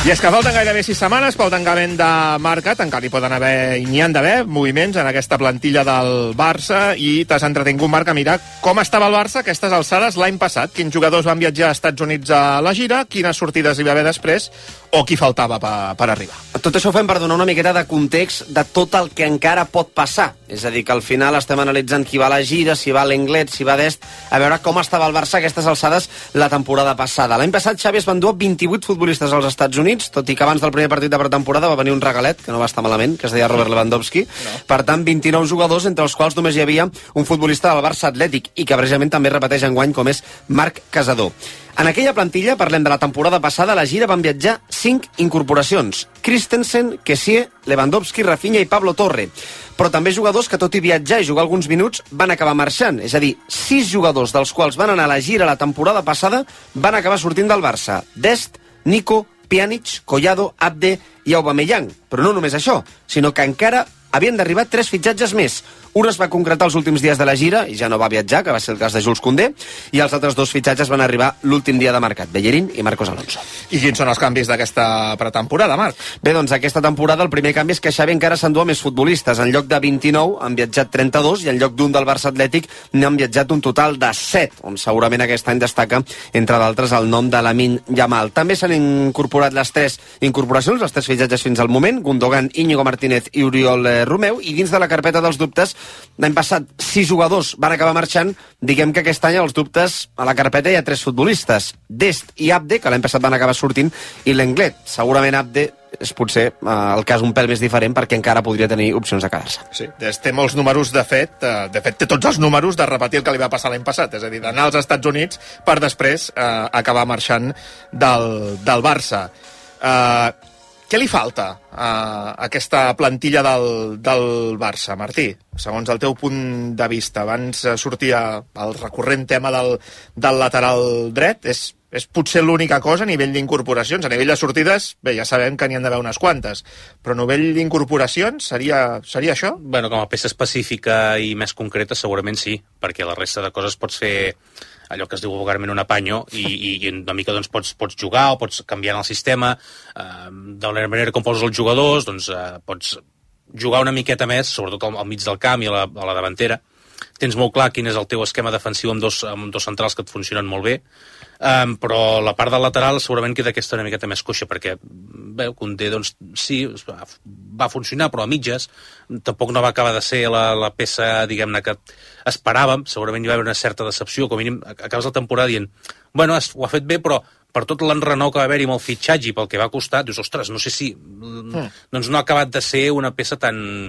I és que falten gairebé sis setmanes pel tancament de mercat, encara hi poden haver, i n'hi han d'haver, moviments en aquesta plantilla del Barça, i t'has entretingut, Marc, a mirar com estava el Barça a aquestes alçades l'any passat, quins jugadors van viatjar als Estats Units a la gira, quines sortides hi va haver després, o qui faltava per, per arribar. Tot això ho fem per donar una miqueta de context de tot el que encara pot passar. És a dir, que al final estem analitzant qui va a la gira, si va a l'Englet, si va d'est, a veure com estava el Barça a aquestes alçades la temporada passada. L'any passat Xavi es va endur vint-i-vuit futbolistes als Estats Units, tot i que abans del primer partit de pretemporada va venir un regalet, que no va estar malament, que es deia Robert Lewandowski. No. Per tant, vint-i-nou jugadors, entre els quals només hi havia un futbolista del Barça Atlètic, i que precisament també repeteix enguany, com és Marc Casador. En aquella plantilla, parlem de la temporada passada, a la gira van viatjar cinc incorporacions. Christensen, Kessié, Lewandowski, Rafinha i Pablo Torre. Però també jugadors que, tot i viatjar i jugar alguns minuts, van acabar marxant. És a dir, sis jugadors dels quals van anar a la gira la temporada passada van acabar sortint del Barça. Dest, Nico, Pjanic, Collado, Abde i Aubameyang. Però no només això, sinó que encara havien d'arribar tres fitxatges més. Un es va concretar els últims dies de la gira i ja no va viatjar, que va ser el cas de Jules Koundé, i els altres dos fitxatges van arribar l'últim dia de mercat, Bellerín i Marcos Alonso. I quins són els canvis d'aquesta pretemporada, Marc? Bé, doncs aquesta temporada el primer canvi és que Xavi encara s'endú a més futbolistes. En lloc de vint-i-nou han viatjat trenta-dos i en lloc d'un del Barça Atlètic n'han viatjat un total de set, on segurament aquest any destaca, entre d'altres, el nom de Lamine Yamal. També s'han incorporat les tres incorporacions, els tres fitxatges fins al moment, Gundogan, Íñigo Martínez i Oriol Romeu, i dins de la carpeta dels dubtes, l'any passat sis jugadors van acabar marxant, diguem que aquest any els dubtes a la carpeta hi ha tres futbolistes, Dest i Abde, que l'any passat van acabar sortint, i l'Englet. Segurament Abde és potser eh, el cas un pèl més diferent perquè encara podria tenir opcions de quedar-se. Sí, Dest té molts números, de fet, eh, de fet té tots els números de repetir el que li va passar l'any passat, és a dir, d'anar als Estats Units per després eh, acabar marxant del, del Barça. Eh, Què li falta a aquesta plantilla del, del Barça, Martí? Segons el teu punt de vista, abans sortia el recurrent tema del, del lateral dret, és, és potser l'única cosa a nivell d'incorporacions. A nivell de sortides, bé, ja sabem que n'hi han d'haver unes quantes, però a nivell d'incorporacions seria, seria això? Bueno, com a peça específica i més concreta segurament sí, perquè la resta de coses pots fer allò que es diu vulgarment un apanyo i, i, i una mica doncs, pots, pots jugar o pots canviar en el sistema eh, de la manera com poses els jugadors, doncs eh, pots jugar una miqueta més, sobretot al, al mig del camp i a la, a la davantera. Tens molt clar quin és el teu esquema defensiu amb dos, amb dos centrals que et funcionen molt bé, um, però la part del lateral segurament queda aquesta una miqueta més coixa, perquè bé, Koundé, doncs sí, va, va funcionar, però a mitges tampoc no va acabar de ser la, la peça, diguem-ne, que esperàvem. Segurament hi va haver una certa decepció, com a mínim acabes la temporada dient, bueno, ho ha fet bé, però per tot l'enrenou que va haver-hi amb el fitxatge i pel que va costar, dius, ostres, no sé si mm. doncs no ha acabat de ser una peça tan,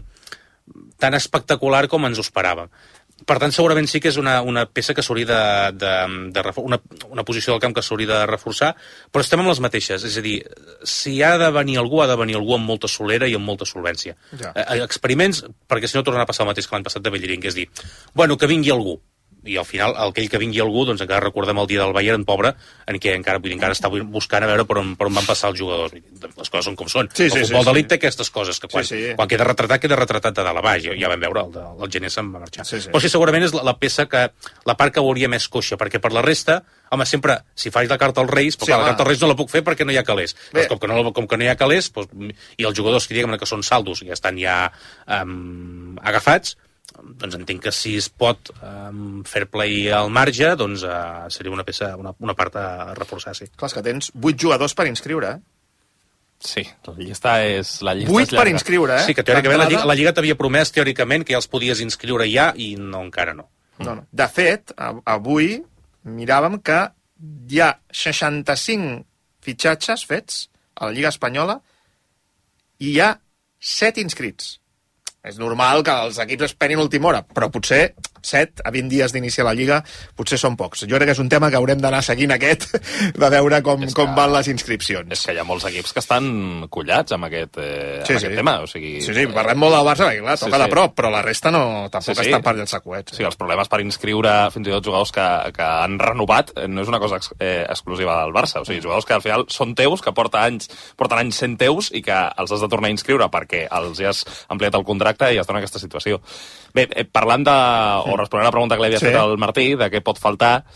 tan espectacular com ens ho esperàvem. Per tant, segurament sí que és una, una peça que s'hauria de, de, de una, una posició del camp que s'hauria de reforçar, però estem amb les mateixes. És a dir, si ha de venir algú, ha de venir algú amb molta solera i amb molta solvència. Ja. Experiments, perquè si no tornarà a passar el mateix que l'any passat de Bellerín, que és dir, bueno, que vingui algú. I al final, aquell que vingui algú, doncs encara recordem el dia del Bayern, pobre, en què encara, vull dir, encara està buscant a veure per on, per on van passar els jugadors. Les coses són com són. Sí, sí, el futbol sí, d'elit sí. té aquestes coses, que quan, sí, sí. quan queda retratat, queda retratat de dalt a baix. Ja, ja vam veure, el, el gener se'n va marxar. Sí, sí. Però sí, segurament és la, la peça que, la part que hauria més coixa, perquè per la resta, home, sempre, si faig la carta als Reis, però sí, clar, la carta als Reis no la puc fer perquè no hi ha calés. Doncs com que no, com que no hi ha calés, doncs, i els jugadors que diguem que són saldos ja estan ja um, agafats, doncs entenc que si es pot um, fair play al marge, doncs uh, seria una peça, una, una part a reforçar, sí. Clar, és que tens vuit jugadors per inscriure, eh? Sí, la llista és, la llista vuit és llarga. Per inscriure, eh? Sí, que teòricament la Lliga, la Lliga t'havia promès teòricament que ja els podies inscriure ja i no, encara no. No, no. De fet, avui miràvem que hi ha seixanta-cinc fitxatges fets a la Lliga Espanyola i hi ha set inscrits. És normal que els equips esperin última hora, però potser set a vint dies d'iniciar la Lliga potser són pocs. Jo crec que és un tema que haurem d'anar seguint aquest, de veure com, que, com van les inscripcions. És que hi ha molts equips que estan collats amb aquest, eh, sí, amb sí. aquest tema. O sigui, sí, sí, parlem molt del Barça, perquè clar, toca sí, sí. de prop, però la resta no, tampoc sí, sí. estan per llançar coets. Sí, els problemes per inscriure fins i tot jugadors que, que han renovat no és una cosa ex, eh, exclusiva del Barça. O sigui, jugadors que al final són teus, que porta anys, porten anys sent teus i que els has de tornar a inscriure perquè els ja has ampliat el contracte i estan en aquesta situació. Bé, eh, parlant de... o responent a la pregunta que li havia sí. fet al Martí, de què pot faltar,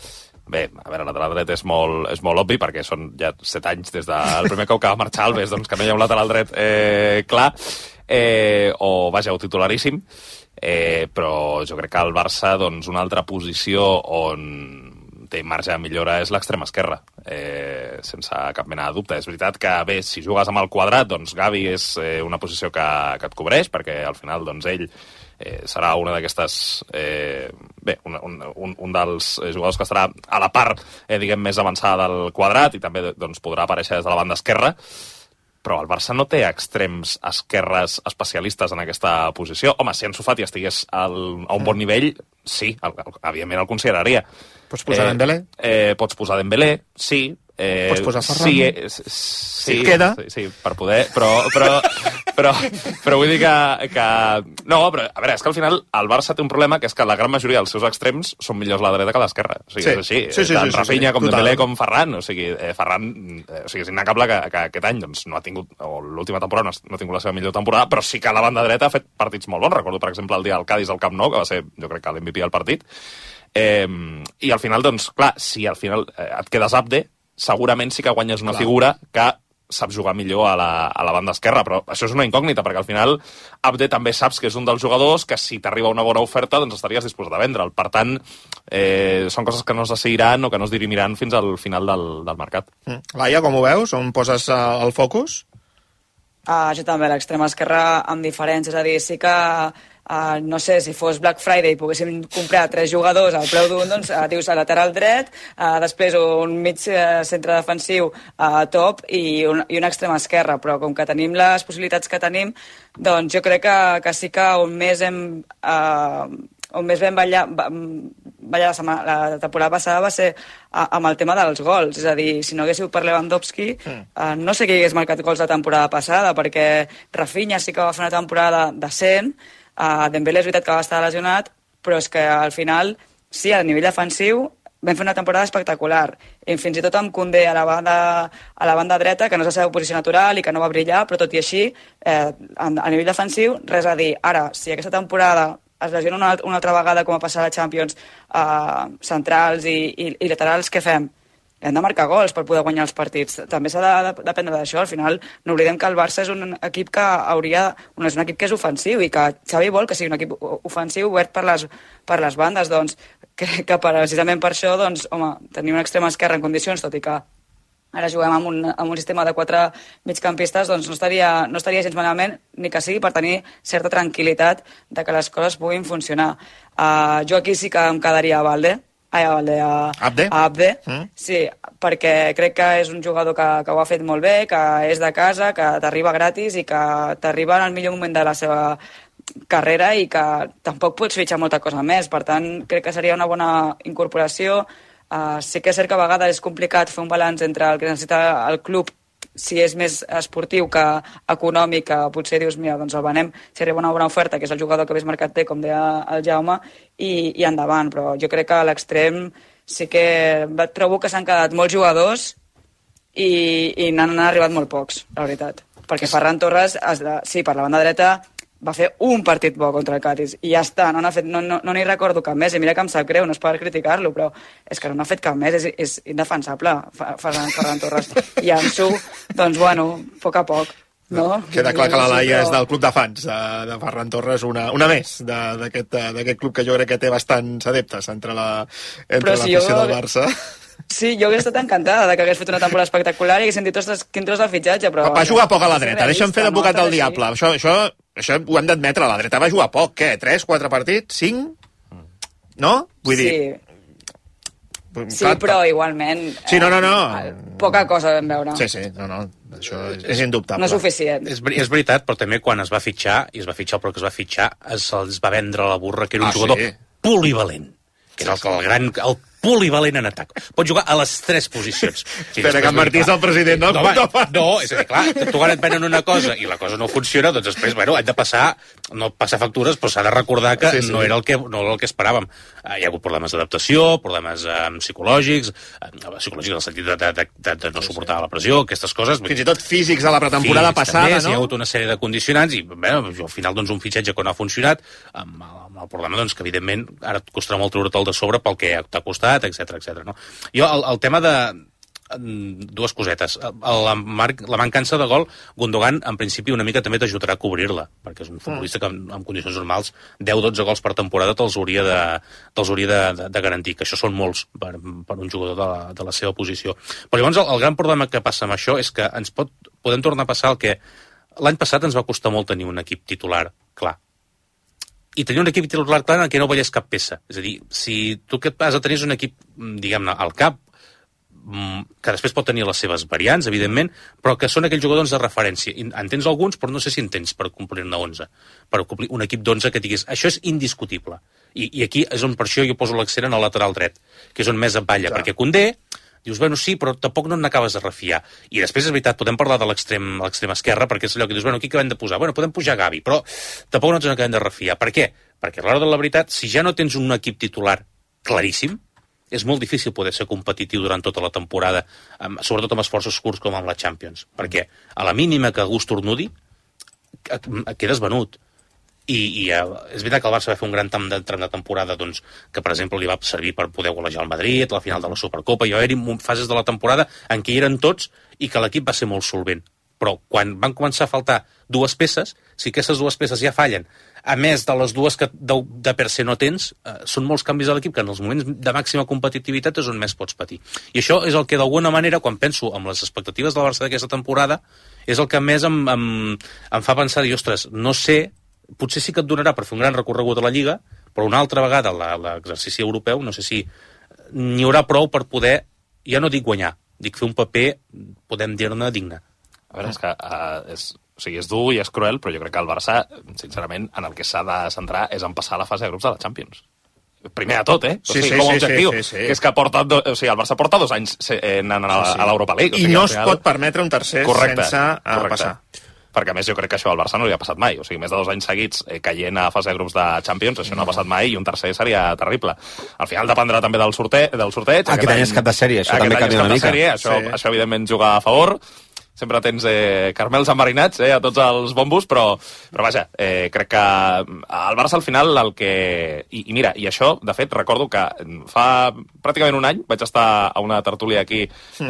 bé, a veure, lateral dret és molt, és molt obvi, perquè són ja set anys des del primer cop que va marxar Alves, doncs que no hi ha un lateral dret eh, clar, eh, o, vaja, o titularíssim, eh, però jo crec que el Barça, doncs, una altra posició on té marge de millora és l'extrema esquerra, eh, sense cap mena de dubte. És veritat que, bé, si jugues amb el quadrat, doncs Gavi és eh, una posició que, que et cobreix, perquè al final, doncs, ell eh, serà una d'aquestes... Eh, bé, un, un, un dels jugadors que estarà a la part, eh, diguem, més avançada del quadrat i també, doncs, podrà aparèixer des de la banda esquerra, però el Barça no té extrems esquerres especialistes en aquesta posició. Home, si Ansu Fati estigués al, a un bon nivell, sí, el, el, evidentment el consideraria. Pots posar eh, Dembélé? Eh, pots posar Dembélé, sí. Eh, Pots posar Ferran? Sí, eh, sí, Si et queda. Sí, sí, per poder, però, però, però, però vull dir que, que... No, però, a veure, és que al final el Barça té un problema, que és que la gran majoria dels seus extrems són millors a la dreta que a l'esquerra. O sigui, Sí. és així. Sí, sí, Tant sí, sí, Rafinha sí. com Total. Dembélé com Ferran. O sigui, eh, Ferran eh, o sigui, és innegable que, que aquest any doncs, no ha tingut, o l'última temporada no ha, no ha tingut la seva millor temporada, però sí que a la banda dreta ha fet partits molt bons. Recordo, per exemple, el dia del Cádiz al Camp Nou, que va ser, jo crec que l'M V P del partit. Eh, I al final, doncs, clar, si al final eh, et quedes Abde, segurament sí que guanyes una Clar. figura que sap jugar millor a la, a la banda esquerra, però això és una incògnita, perquè al final Abde també saps que és un dels jugadors que si t'arriba una bona oferta doncs estaries disposat a vendre'l. Per tant, eh, són coses que no es decidiran o que no es dirimiran fins al final del, del mercat. Mm. Laia, com ho veus? On poses uh, el focus? Uh, jo també, l'extrema esquerra amb diferència, és a dir, sí que uh, no sé, si fos Black Friday i poguéssim comprar tres jugadors al preu d'un, doncs uh, dius a lateral dret, uh, després un mig uh, centre defensiu uh, top i, un, i una extrema esquerra, però com que tenim les possibilitats que tenim, doncs jo crec que, que sí que on més hem... Uh, on més vam ballar, ballar la, setmana, la temporada passada va ser a, amb el tema dels gols. És a dir, si no haguéssiu per Lewandowski, mm. eh, no sé qui hagués marcat gols la temporada passada, perquè Rafinha sí que va fer una temporada decent, eh, Dembélé és veritat que va estar lesionat, però és que al final, sí, a nivell defensiu, vam fer una temporada espectacular. I fins i tot amb Koundé a la banda, a la banda dreta, que no és la seva posició natural i que no va brillar, però tot i així, eh, a, a nivell defensiu, res a dir. Ara, si aquesta temporada es lesiona una, una altra vegada, com a passar a la Champions, eh, centrals i, i, i laterals, què fem? Hem de marcar gols per poder guanyar els partits. També s'ha de, de dependre d'això. Al final, no oblidem que el Barça és un equip que hauria... No, és un equip que és ofensiu i que Xavi vol que sigui un equip ofensiu obert per les, per les bandes. Doncs, crec que precisament per això, doncs, home, tenir una extrema esquerra en condicions, tot i que ara juguem amb un, amb un sistema de quatre migcampistes, doncs no estaria, no estaria gens malament, ni que sigui per tenir certa tranquil·litat de que les coses puguin funcionar. Uh, jo aquí sí que em quedaria a Valde, ai, a Valde, a Abde, a Abde. Mm. Sí, perquè crec que és un jugador que, que ho ha fet molt bé, que és de casa, que t'arriba gratis i que t'arriba en el millor moment de la seva carrera i que tampoc pots fitxar molta cosa més. Per tant, crec que seria una bona incorporació. Uh, sí que és cert que a vegades és complicat fer un balanç entre el que necessita el club, si és més esportiu que econòmic, que potser dius, mira, doncs el venem, si arriba una bona oferta, que és el jugador que més mercat té, com deia el Jaume, i, i endavant. Però jo crec que a l'extrem sí que trobo que s'han quedat molts jugadors i, i n'han arribat molt pocs, la veritat. Perquè Ferran Torres, es de, sí, per la banda dreta, va fer un partit bo contra el Cádiz i ja està, no n'ha fet, no, no, no n'hi recordo cap més, i mira que em sap greu, no és per criticar-lo, però és que no n'ha fet cap més, és, és indefensable Ferran, Ferran Torres. I Ansu, doncs bueno, a poc a poc. No? Queda clar que la Laia és del club de fans de, de Ferran Torres, una, una més d'aquest club que jo crec que té bastants adeptes entre la entre l'afició si del Barça. Sí, jo hauria estat encantada de que hagués fet una temporada espectacular i haguessin dit, ostres, quin tros del fitxatge, però... Va jugar poc a la dreta, deixa'm fer d'advocat del diable. Això, això, això ho hem d'admetre, la dreta va jugar poc, què? Tres, quatre partits? Cinc? No? Vull dir... Sí, sí, però igualment... Sí, no, no, no. Eh, poca cosa vam veure. Sí, sí, no, no, això és, és indubtable. No és suficient. És, és veritat, però també quan es va fitxar, i es va fitxar però que es va fitxar, es, es va vendre a la burra que era un ah, jugador sí. polivalent, que és el, el gran... El polivalent en atac. Pot jugar a les tres posicions. Sí, Espera, que en Martí és el president, no? No, va, no, és a dir, clar, tu ara et venen una cosa i la cosa no funciona, doncs després, bueno, hem de passar, no passar factures, però s'ha de recordar que sí, sí. no era el que, no era el que esperàvem. Uh, hi ha hagut problemes d'adaptació, problemes um, psicològics, uh, psicològics en el sentit de, de, de, de, de no suportar la pressió, aquestes coses. Fins i tot físics a la pretemporada passada, també, no? Hi ha hagut una sèrie de condicionants i, bueno, al final, doncs, un fitxatge que no ha funcionat, amb, amb el problema, doncs, que evidentment ara et costarà molt treure'l de sobre pel que t'ha costat, resultat, etcètera, etcètera. No? Jo, el, el tema de... dues cosetes. La, mar... la mancança de gol, Gundogan, en principi, una mica també t'ajudarà a cobrir-la, perquè és un futbolista que, en, en condicions normals, deu dotze gols per temporada te'ls hauria, de, te'ls hauria de, de, de garantir, que això són molts per, per un jugador de la, de la seva posició. Però llavors, el, el gran problema que passa amb això és que ens pot, podem tornar a passar el que l'any passat ens va costar molt tenir un equip titular clar. I tenir un equip titular clar en el que no veies cap peça. És a dir, si tu que has de tenir un equip, diguem-ne, al cap, que després pot tenir les seves variants, evidentment, però que són aquells jugadors de referència. En tens alguns, però no sé si en tens per complir-ne onze. Per complir un equip d'onze que diguis, això és indiscutible. I, i aquí és on per això jo poso l'accent en el lateral dret, que és on més et balla, ja. Perquè Koundé, dius, bueno, sí, però tampoc no n'acabes de refiar. I després, és veritat, podem parlar de l'extrem esquerra, perquè és allò que dius, bueno, aquí que hem de posar? Bueno, podem pujar Gavi, però tampoc no ens n'acabem de refiar. Per què? Perquè a l'hora de la veritat, si ja no tens un equip titular claríssim, és molt difícil poder ser competitiu durant tota la temporada, sobretot amb esforços curts com amb la Champions, perquè a la mínima que algú estornudi, quedes venut. I, i és veritat que el Barça va fer un gran tram de, tram de temporada doncs, que, per exemple, li va servir per poder golejar el Madrid, la final de la Supercopa, i va haver-hi fases de la temporada en què hi eren tots i que l'equip va ser molt solvent. Però quan van començar a faltar dues peces, si aquestes dues peces ja fallen, a més de les dues que de, de per se no tens, eh, són molts canvis a l'equip que en els moments de màxima competitivitat és on més pots patir. I això és el que d'alguna manera, quan penso en les expectatives del Barça d'aquesta temporada, és el que més em, em, em fa pensar, dir, ostres, no sé, potser sí que et donarà per fer un gran recorregut a la Lliga, però una altra vegada l'exercici europeu, no sé si n'hi haurà prou per poder, ja no dic guanyar, dic fer un paper, podem dir-ne, digne. A veure, és que uh, és, o sigui, és dur i és cruel, però jo crec que el Barça, sincerament, en el que s'ha de centrar és en passar a la fase de grups de la Champions. Primer de tot, eh? O sigui, sí, sí, com a objectiu. Sí, sí, sí. Que és que porta, do, o sigui, el Barça porta dos anys anant a, sí, sí. a l'Europa League. O sigui, I no final... es pot permetre un tercer correcte, sense correcte. passar. Perquè, a més, jo crec que això al Barça no li ha passat mai. O sigui, més de dos anys seguits eh, caient a fase de grups de Champions, això no ha passat mai, i un tercer seria terrible. Al final dependrà també del sorteig. Del sorteig aquest any és cap de sèrie, això també canvia una mica. Sèrie, això, sí. això, evidentment, juga a favor. Sempre tens eh, carmels enverinats eh, a tots els bombos, però, però vaja, eh, crec que el Barça al final el que... I, I mira, i això, de fet, recordo que fa pràcticament un any vaig estar a una tertúlia aquí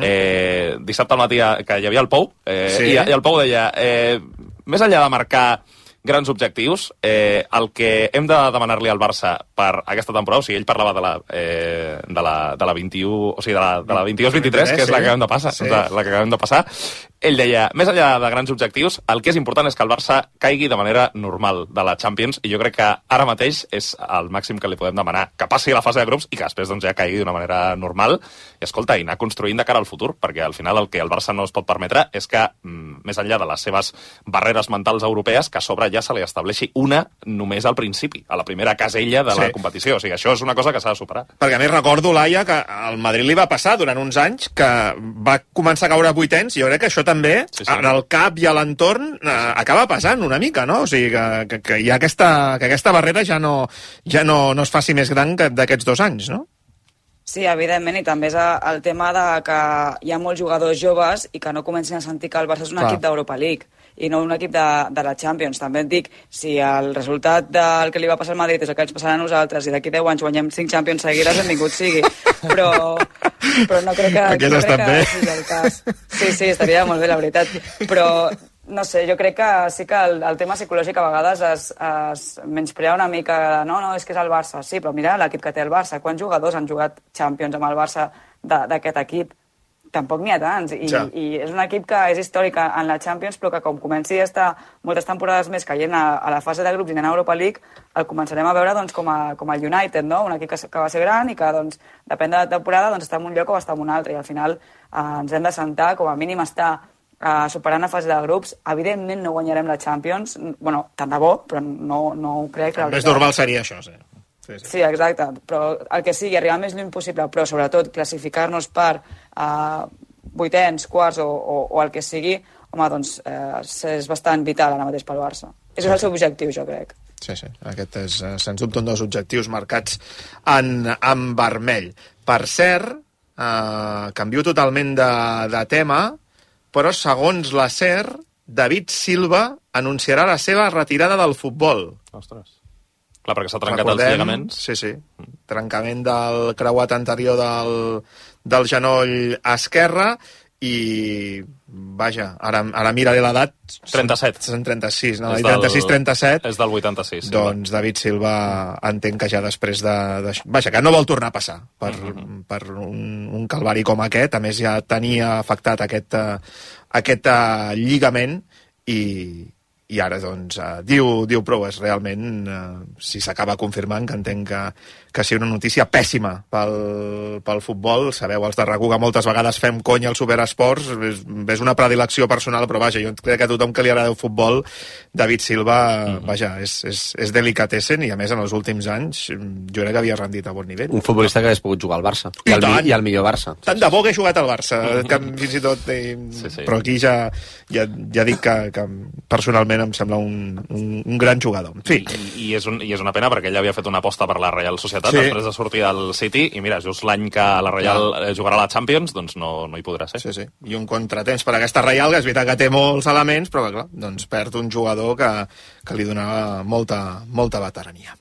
eh, dissabte al matí que hi havia el Pou, eh, sí. i, i el Pou deia, eh, més enllà de marcar grans objectius, eh, el que hem de demanar-li al Barça per aquesta temporada, o sigui, ell parlava de la, eh, de la, de la vint-i-u, o sigui, de la, de la vint-i-dos vint-i-tres, que és la que acabem de passar, sí. la, la que acabem de passar. Ell deia, més enllà de grans objectius, el que és important és que el Barça caigui de manera normal de la Champions, i jo crec que ara mateix és el màxim que li podem demanar, que passi a la fase de grups i que després doncs, ja caigui d'una manera normal, i escolta, i anar construint de cara al futur, perquè al final el que el Barça no es pot permetre és que, mm, més enllà de les seves barreres mentals europees, que a sobre ja se li estableixi una només al principi, a la primera casella de la sí. competició. O sigui, això és una cosa que s'ha de superar. Perquè a més recordo, Laia, que al Madrid li va passar durant uns anys que va començar a caure vuitens, i jo crec que això també, sí, sí. en el cap i a l'entorn, eh, acaba passant una mica, no? O sigui, que, que, que, hi ha aquesta, que aquesta barrera ja no, ja no, no es faci més gran que d'aquests dos anys, no? Sí, evidentment, i també és el tema de que hi ha molts jugadors joves i que no comencin a sentir que el Barça és un Clar. equip d'Europa League i no un equip de, de la Champions. També et dic, si el resultat del que li va passar al Madrid és el que ens passarà a nosaltres i d'aquí deu anys guanyem cinc Champions seguides, benvingut sigui. Però, però no crec que, no crec que sigui el cas. Sí, sí, estaria molt bé, la veritat. Però, no sé, jo crec que sí que el, el tema psicològic a vegades es, es menysprea una mica. No, no, és que és el Barça. Sí, però mira l'equip que té el Barça. Quants jugadors han jugat Champions amb el Barça d'aquest equip? Tampoc n'hi ha tants, I, ja. i és un equip que és històric en la Champions, però que com comenci a estar moltes temporades més caient a, a la fase de grups i anant a Europa League, el començarem a veure doncs, com, a, com el United, no? Un equip que, que va ser gran i que, doncs, depèn de la temporada, doncs, està en un lloc o està en un altre, i al final eh, ens hem de sentar, com a mínim estar eh, superant la fase de grups. Evidentment no guanyarem la Champions, bueno, tant de bo, però no, no ho crec. El més normal seria això, sí. Sí, sí. sí, exacte, però el que sigui, arribar més lluny possible, però sobretot classificar-nos per uh, vuitens, quarts o, o, o el que sigui, home, doncs uh, és bastant vital ara mateix pel Barça. És sí, el seu objectiu, jo crec. Sí, sí, aquest és, sens dubte, un dels objectius marcats en, en vermell. Per cert, uh, canvio totalment de, de tema, però segons la SER, David Silva anunciarà la seva retirada del futbol. Ostres. Clar, perquè s'ha trencat Recordem, els lligaments. Sí, sí. Trencament del creuat anterior del, del genoll esquerre i, vaja, ara, ara miraré l'edat. trenta-set. Són trenta-sis, no? És trenta-sis trenta-set. És del vuitanta-sis. Sí, doncs David Silva entenc que ja després de, de... Vaja, que no vol tornar a passar per, Mm-hmm. per un, un calvari com aquest. A més, ja tenia afectat aquest, uh, aquest uh, lligament i, i ara, doncs, uh, diu, diu prou. És realment, uh, si s'acaba confirmant, que entenc que, que sigui una notícia pèssima pel, pel futbol. Sabeu, els de RAC1, que moltes vegades fem conya als superesports, és, és una predilecció personal, però vaja, jo crec que a tothom que li agrada el futbol, David Silva, mm-hmm. vaja, és, és, és delicatessen, i a més en els últims anys jo crec que havia rendit a bon nivell. Un futbolista que hagués pogut jugar al Barça. I, I, el, i el millor Barça. Tant de bo que he jugat al Barça, que fins i tot... Eh, sí, sí. Però aquí ja, ja, ja dic que, que personalment em sembla un, un, un gran jugador. En fi. I, i, és un, I és una pena perquè ell havia fet una aposta per la Real Societat sí. després de sortir del City, i mira, just l'any que la Real ja. jugarà a la Champions, doncs no, no hi podrà ser. Sí, sí. I un contratemps per aquesta Real, que és veritat que té molts elements, però que, clar, doncs perd un jugador que, que li donava molta, molta veterania.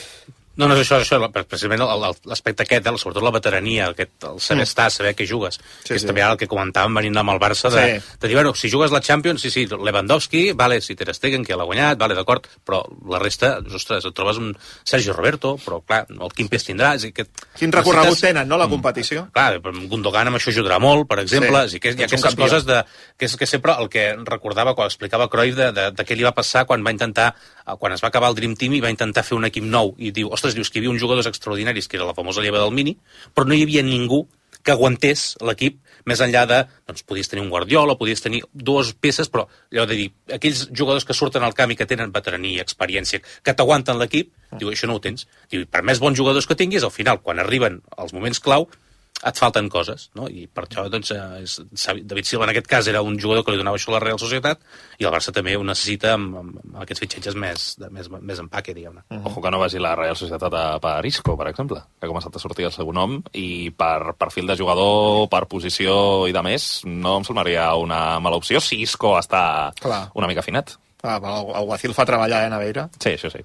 No, no és això, és això precisament l'aspecte aquest, eh, sobretot la veterania, aquest, el saber estar, saber què jugues, sí, que és sí. també el que comentàvem venint amb el Barça, de, sí. de dir, bueno, si jugues la Champions, sí, sí, Lewandowski, vale, si Ter Stegen, que l'ha guanyat, vale, d'acord, però la resta, ostres, et trobes un Sergio Roberto, però clar, el quin pes tindràs... I que quin recorregut necessites... tenen, no, la competició? Mm, clar, Gundogan amb això ajudarà molt, per exemple, sí. i que hi ha aquestes coses de, que és que sempre el que recordava quan explicava Cruyff de, de, de què li va passar quan va intentar, quan es va acabar el Dream Team i va intentar fer un equip nou, i diu, ostres, dius que hi havia uns jugadors extraordinaris, que era la famosa lleva del Mini, però no hi havia ningú que aguantés l'equip més enllà de, doncs podies tenir un Guardiola, podies tenir dues peces, però allò de dir, aquells jugadors que surten al camp i que tenen veterania, experiència, que t'aguanten l'equip, diu, això no ho tens. Diu, per més bons jugadors que tinguis, al final, quan arriben els moments clau, et falten coses, no? I per això, doncs, és, David Silva en aquest cas era un jugador que li donava això a la Real Societat, i el Barça també ho necessita amb, amb, amb aquests fitxatges més, de, més, més empaque, diguem-ne. Uh -huh. Ojo que no vagi la Real Societat a Parisco, per exemple, que ha començat a sortir el seu nom, i per perfil de jugador, per posició i de més, no em semblaria una mala opció si Isco està Clar. una mica afinat. Ah, el Alguacil fa treballar, eh, Naveira? Sí, això sí.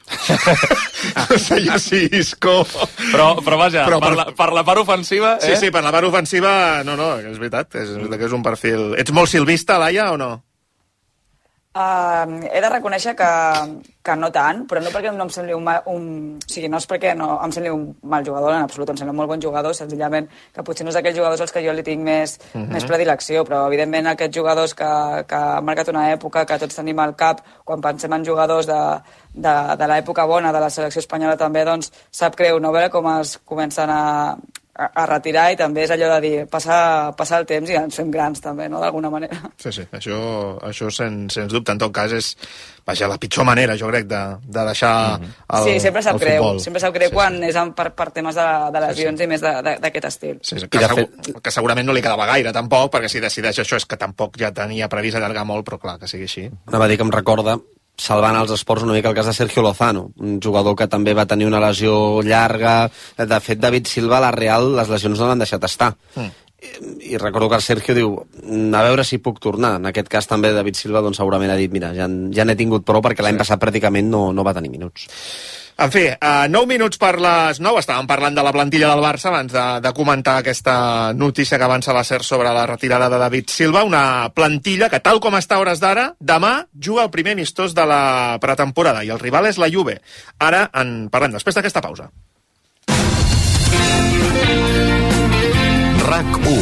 No sé jo si Isco... Però, però vaja, però, per, la, per la part ofensiva... Sí, eh? sí, per la part ofensiva, no, no, és veritat, és, que és un perfil... Ets molt silvista, Laia, o no? Uh, he de reconèixer que, que no tant, però no perquè no em sembli un, mal, un... O sigui, no és perquè no em sembli un mal jugador, en absolut, em sembla un molt bon jugador, senzillament que potser no és d'aquells jugadors als que jo li tinc més, uh -huh. més predilecció, però evidentment aquests jugadors que, que han marcat una època, que tots tenim al cap, quan pensem en jugadors de, de, de l'època bona de la selecció espanyola també, doncs sap greu no veure com es comencen a... a retirar, i també és allò de dir passar, passar el temps i ens fem grans també, no?, d'alguna manera. Sí, sí, això, això sens, sens dubte, en tot cas és, vaja, la pitjor manera, jo crec, de, de deixar mm-hmm. el, sí, sempre sap el greu, futbol. sempre sap greu sí, quan sí. és per, per temes de, de lesions sí, sí. i més d'aquest estil. Sí, sí, que, segur, fet... que segurament no li quedava gaire, tampoc, perquè si decideix això és que tampoc ja tenia previst allargar molt, però clar, que sigui així. Anava a dir que em recorda, salvant els esports, una mica el cas de Sergio Lozano, un jugador que també va tenir una lesió llarga. De fet, David Silva, a la Real, les lesions no l'han deixat estar. Mm. I, I recordo que el Sergio diu, a veure si puc tornar. En aquest cas també David Silva doncs, segurament ha dit, mira, ja, ja n'he tingut prou perquè l'any sí. passat pràcticament no, no va tenir minuts. En fi, uh, nou minuts per les nou. Estàvem parlant de la plantilla del Barça abans de, de comentar aquesta notícia que avança la SER sobre la retirada de David Silva. Una plantilla que, tal com està a hores d'ara, demà juga el primer amistós de la pretemporada i el rival és la Juve. Ara en parlem després d'aquesta pausa. RAC u.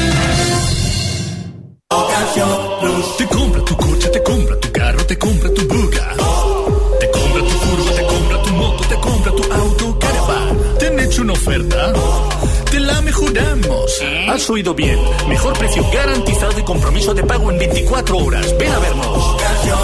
Te compra tu coche, te compra tu carro, te compra tu buga. Te compra tu furgo, te compra tu moto, te compra tu auto, caravan. ¿Te han hecho una oferta? Te la mejoramos. Has oído bien. Mejor precio garantizado y compromiso de pago en veinticuatro horas. Ven a vernos.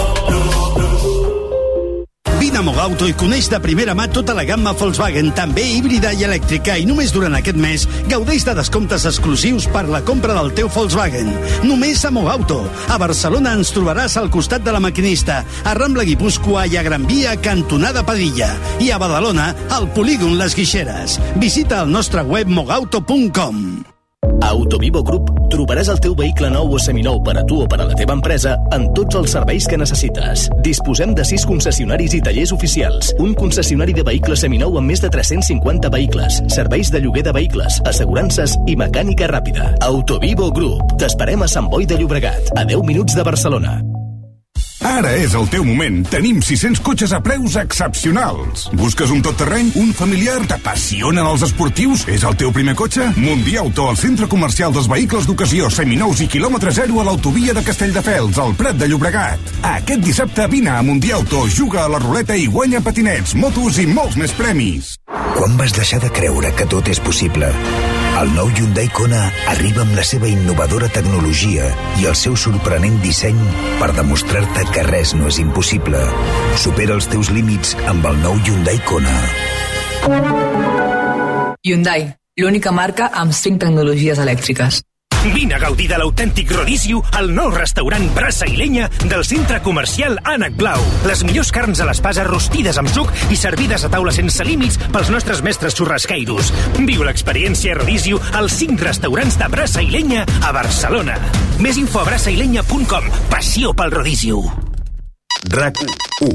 Vine a Mogauto i coneix de primera mà tota la gamma Volkswagen, també híbrida i elèctrica, i només durant aquest mes gaudeix de descomptes exclusius per la compra del teu Volkswagen. Només a Mogauto. A Barcelona ens trobaràs al costat de la Maquinista, a Rambla Guipúscoa i a Gran Via, cantonada Padilla. I a Badalona, al polígon Les Guixeres. Visita el nostre web mogauto punt com. A Autovivo Group trobaràs el teu vehicle nou o seminou per a tu o per a la teva empresa en tots els serveis que necessites. Disposem de sis concessionaris i tallers oficials, un concessionari de vehicles seminou amb més de tres-cents cinquanta vehicles, serveis de lloguer de vehicles, assegurances i mecànica ràpida. Autovivo Group. T'esperem a Sant Boi de Llobregat, a deu minuts de Barcelona. Ara és el teu moment. Tenim sis-cents cotxes a preus excepcionals. Busques un tot-terreny? Un familiar? T'apassionen els esportius? És el teu primer cotxe? Mundiauto, el centre comercial dels vehicles d'ocasió, seminous i quilòmetre zero a l'autovia de Castelldefels, al Prat de Llobregat. Aquest dissabte vine a Mundiauto, juga a la ruleta i guanya patinets, motos i molts més premis. Quan vas deixar de creure que tot és possible? El nou Hyundai Kona arriba amb la seva innovadora tecnologia i el seu sorprenent disseny per demostrar-te que res no és impossible. Supera els teus límits amb el nou Hyundai Kona. Hyundai, l'única marca amb cinc tecnologies elèctriques. Vine a gaudir de l'autèntic rodízio al nou restaurant Brasa i Lenya del centre comercial Ànec Blau. Les millors carns a l'espasa rostides amb suc i servides a taula sense límits pels nostres mestres xurrasqueiros. Viu l'experiència rodízio als cinc restaurants de Brasa i Lenya a Barcelona. Més info a brasa i lenya punt com. Passió pel rodízio. RAC u.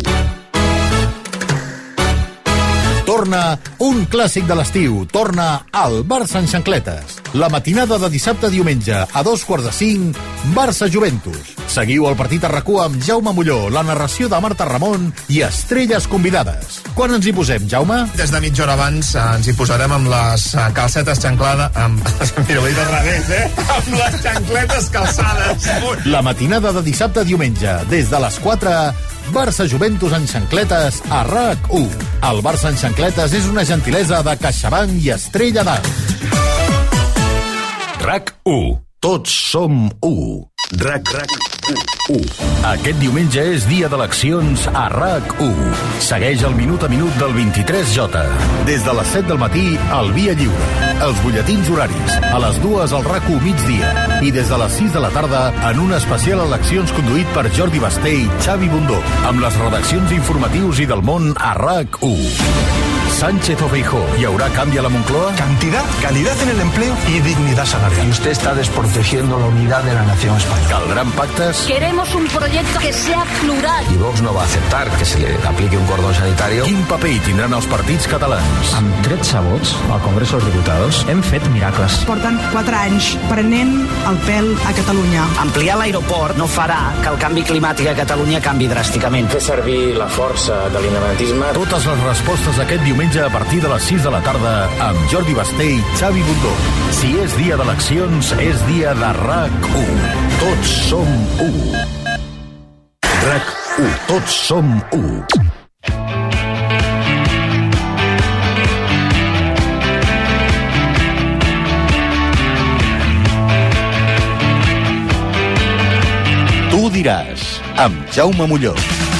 Torna un clàssic de l'estiu. Torna al Barça en xancletes. La matinada de dissabte a diumenge a dos quarts de cinc, Barça-Juventus. Seguiu el partit a RAC u amb Jaume Molló, la narració de Marta Ramon i estrelles convidades. Quan ens hi posem, Jaume? Des de mitja hora abans eh, ens hi posarem amb les eh, calcetes xanclada... Amb... Mira, ho he dit al revés, eh? Amb les xancletes calçades. La matinada de dissabte a diumenge, des de les quatre... Barça-Juventus en xancletes a RAC u. El Barça en xancletes és una gentilesa de CaixaBank i Estrella d'Alt. RAC u. Tots som u. RAC, RAC u. Aquest diumenge és dia d'eleccions a RAC u. Segueix el minut a minut del vint-i-tres J. Des de les set del matí, al Via Lliure. Els butlletins horaris. A les dues al RAC u migdia. I des de les sis de la tarda, en un especial eleccions conduït per Jordi Basté i Xavi Bundó. Amb les redaccions informatius i del món a RAC u. Sánchez o Feijóo, ¿y habrá cambio a la Moncloa? Cantidad, calidad en el empleo y dignidad salarial. Y usted está desprotegiendo la unidad de la nación española. ¿Caldrán pactas? Queremos un proyecto que sea plural. Y Vox no va a aceptar que se le aplique un cordón sanitario. Quin paper hi tindran els partits catalans? Amb tretze vots al Congrés dels Diputats hem fet miracles. Porten quatre anys prenent el pèl a Catalunya. Ampliar l'aeroport no farà que el canvi climàtic a Catalunya canvi dràsticament. Fer servir la força de l'independentisme. Totes les respostes aquest diumenge a partir de les sis de la tarda amb Jordi Basté i Xavi Bundó. Si és dia d'eleccions, és dia de RAC u. Tots som u. RAC u. Tots som u. Tu diràs, amb Jaume Molló.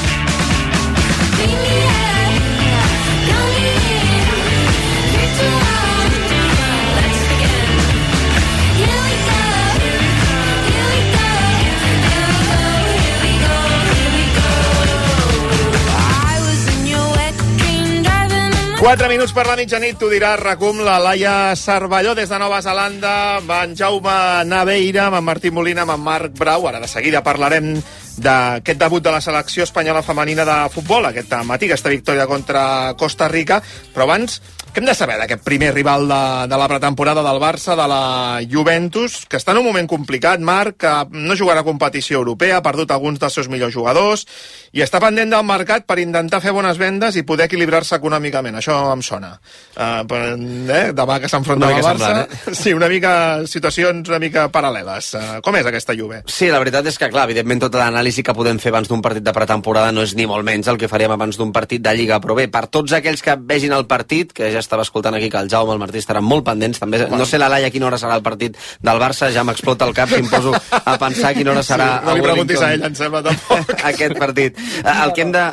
Quatre minuts per la mitjanit, t'ho dirà RAC u, la Laia Cervelló des de Nova Zelanda, amb en Jaume Naveira, amb en Martí Molina, amb en Marc Brau. Ara de seguida parlarem d'aquest debut de la selecció espanyola femenina de futbol, aquest matí, aquesta victòria contra Costa Rica. Però abans, què hem de saber d'aquest primer rival de, de la pretemporada del Barça, de la Juventus, que està en un moment complicat, Marc, que no jugarà a competició europea, ha perdut alguns dels seus millors jugadors, i està pendent del mercat per intentar fer bones vendes i poder equilibrar-se econòmicament. Això em sona. Uh, eh? Demà que s'enfronta al Barça. Semblant, eh? Sí, una mica situacions una mica paral·leles. Uh, com és aquesta Juve? Sí, la veritat és que, clar, evidentment tota l'anàlisi que podem fer abans d'un partit de pretemporada no és ni molt menys el que faríem abans d'un partit de Lliga. Però bé, per tots aquells que vegin el partit, que ja estava escoltant aquí que el Jaume, el Martí estaran molt pendents, també, no sé la Laia a quina hora serà el partit del Barça, ja m'explota el cap si em poso a pensar a quina hora serà sí, no li preguntis a ell, em sembla tampoc aquest partit. El que hem de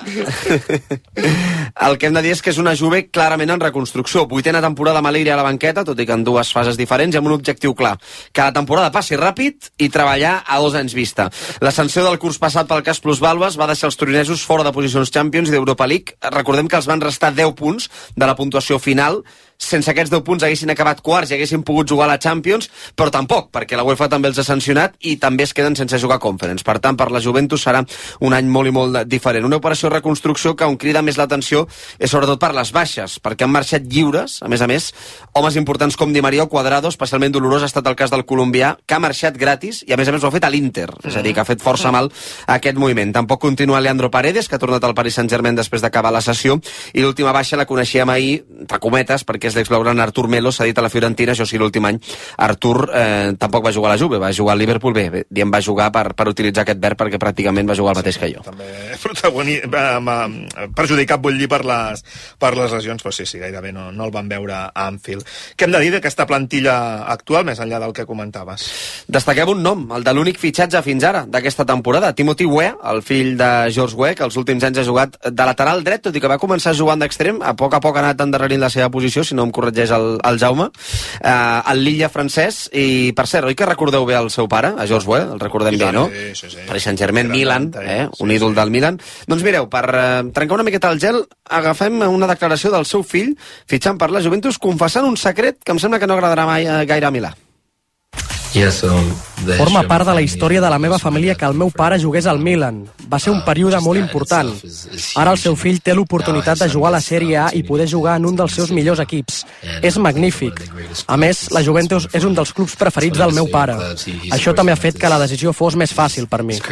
el que hem de dir és que és una Juve clarament en reconstrucció. Vuitena temporada amb Alegri a la banqueta, tot i que en dues fases diferents, i amb un objectiu clar, que la temporada passi ràpid i treballar a dos anys vista. L'ascensió del curs passat pel cas plusvàlues va deixar els toronesos fora de posicions Champions i d'Europa League. Recordem que els van restar deu punts de la puntuació final sense aquests deu punts haguessin acabat quarts i haguessin pogut jugar a la Champions, però tampoc, perquè la UEFA també els ha sancionat i també es queden sense jugar Conference. Per tant, per la Juventus serà un any molt i molt diferent. Una operació de reconstrucció que on crida més l'atenció és sobretot per les baixes, perquè han marxat lliures, a més a més, homes importants com Di Maria o Cuadrado. Especialment dolorós ha estat el cas del colombià, que ha marxat gratis i a més a més ho ha fet a l'Inter, és a dir, que ha fet força mal aquest moviment. Tampoc continua Leandro Paredes, que ha tornat al Paris Saint-Germain després d'acabar la sessió, i l'última baixa la coneixíem ahir, entre cometes, perquè és l'exblaugrana Artur Melo, s'ha dit a la Fiorentina. Això sí, l'últim any Artur eh, tampoc va jugar a la Juve, va jugar al Liverpool. Bé, bé diem va jugar per, per utilitzar aquest verb, perquè pràcticament va jugar el mateix que jo. També protagoni... perjudicat, vull dir, per les, per les lesions, però sí, sí, gairebé no, no el van veure a Anfield. Què hem de dir d'aquesta plantilla actual, més enllà del que comentaves? Destaquem un nom, el de l'únic fitxatge fins ara d'aquesta temporada, Timothy Weah, el fill de George Weah, que els últims anys ha jugat de lateral dret, tot i que va començar jugant d'extrem, a poc a poc ha anat endarrerint la seva posició, si no em corregeix el, el Jaume, eh, el Lilla francès. I per cert, oi que recordeu bé el seu pare, a George Weah? El recordem bé, no? Sí, sí, sí. Paris Saint-Germain, Milan, eh? un ídol del Milan. Doncs mireu, per eh, trencar una miqueta el gel, agafem una declaració del seu fill fitxant per la Juventus, confessant un secret que em sembla que no agradarà mai gaire a Milà. Forma part de la història de la meva família que el meu pare jugués al Milan. Va ser un període molt important. Ara el seu fill té l'oportunitat de jugar a la Sèrie A i poder jugar en un dels seus millors equips. És magnífic. A més, la Juventus és un dels clubs preferits del meu pare. Això també ha fet que la decisió fos més fàcil per mi.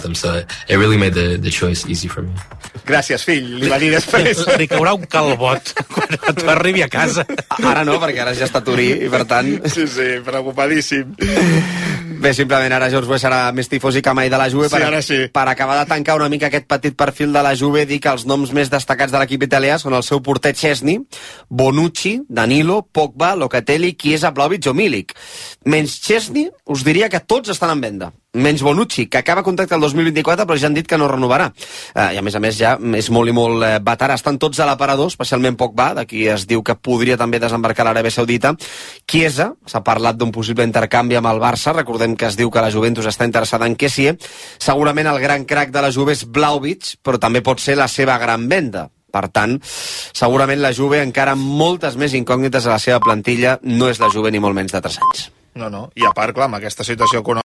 Gràcies, fill, li va dir després. Li caurà un calbot quan tu arribi a casa. Ara no, perquè ara ja està a Turí i per tant... Sí, sí, preocupadíssim. Bé, simplement ara George Weah serà més tifosi que mai de la Juve. Sí, per, ara sí. Per acabar de tancar una mica aquest petit perfil de la Juve, dir que els noms més destacats de l'equip italià són el seu porter Chesney, Bonucci, Danilo, Pogba, Locatelli, Chiesa, Vlahovic o Milik. Menys Chesney, us diria que tots estan en venda. Menys Bonucci, que acaba contracte el dos mil vint-i-quatre, però ja han dit que no renovarà. Eh, I a més a més ja és molt i molt eh, veterà. Estan tots a l'aparador, especialment Pogba, de qui es diu que podria també desembarcar a l'Aràbia Saudita. Chiesa, s'ha parlat d'un possible intercanvi amb el Barça. Recordem que es diu que la Juventus està interessada en Kessie. Segurament el gran crack de la Juve és Vlahovic, però també pot ser la seva gran venda. Per tant, segurament la Juve encara amb moltes més incògnites a la seva plantilla. No és la Juve ni molt menys de tres anys. No, no. I a part, clar, amb aquesta situació econòmica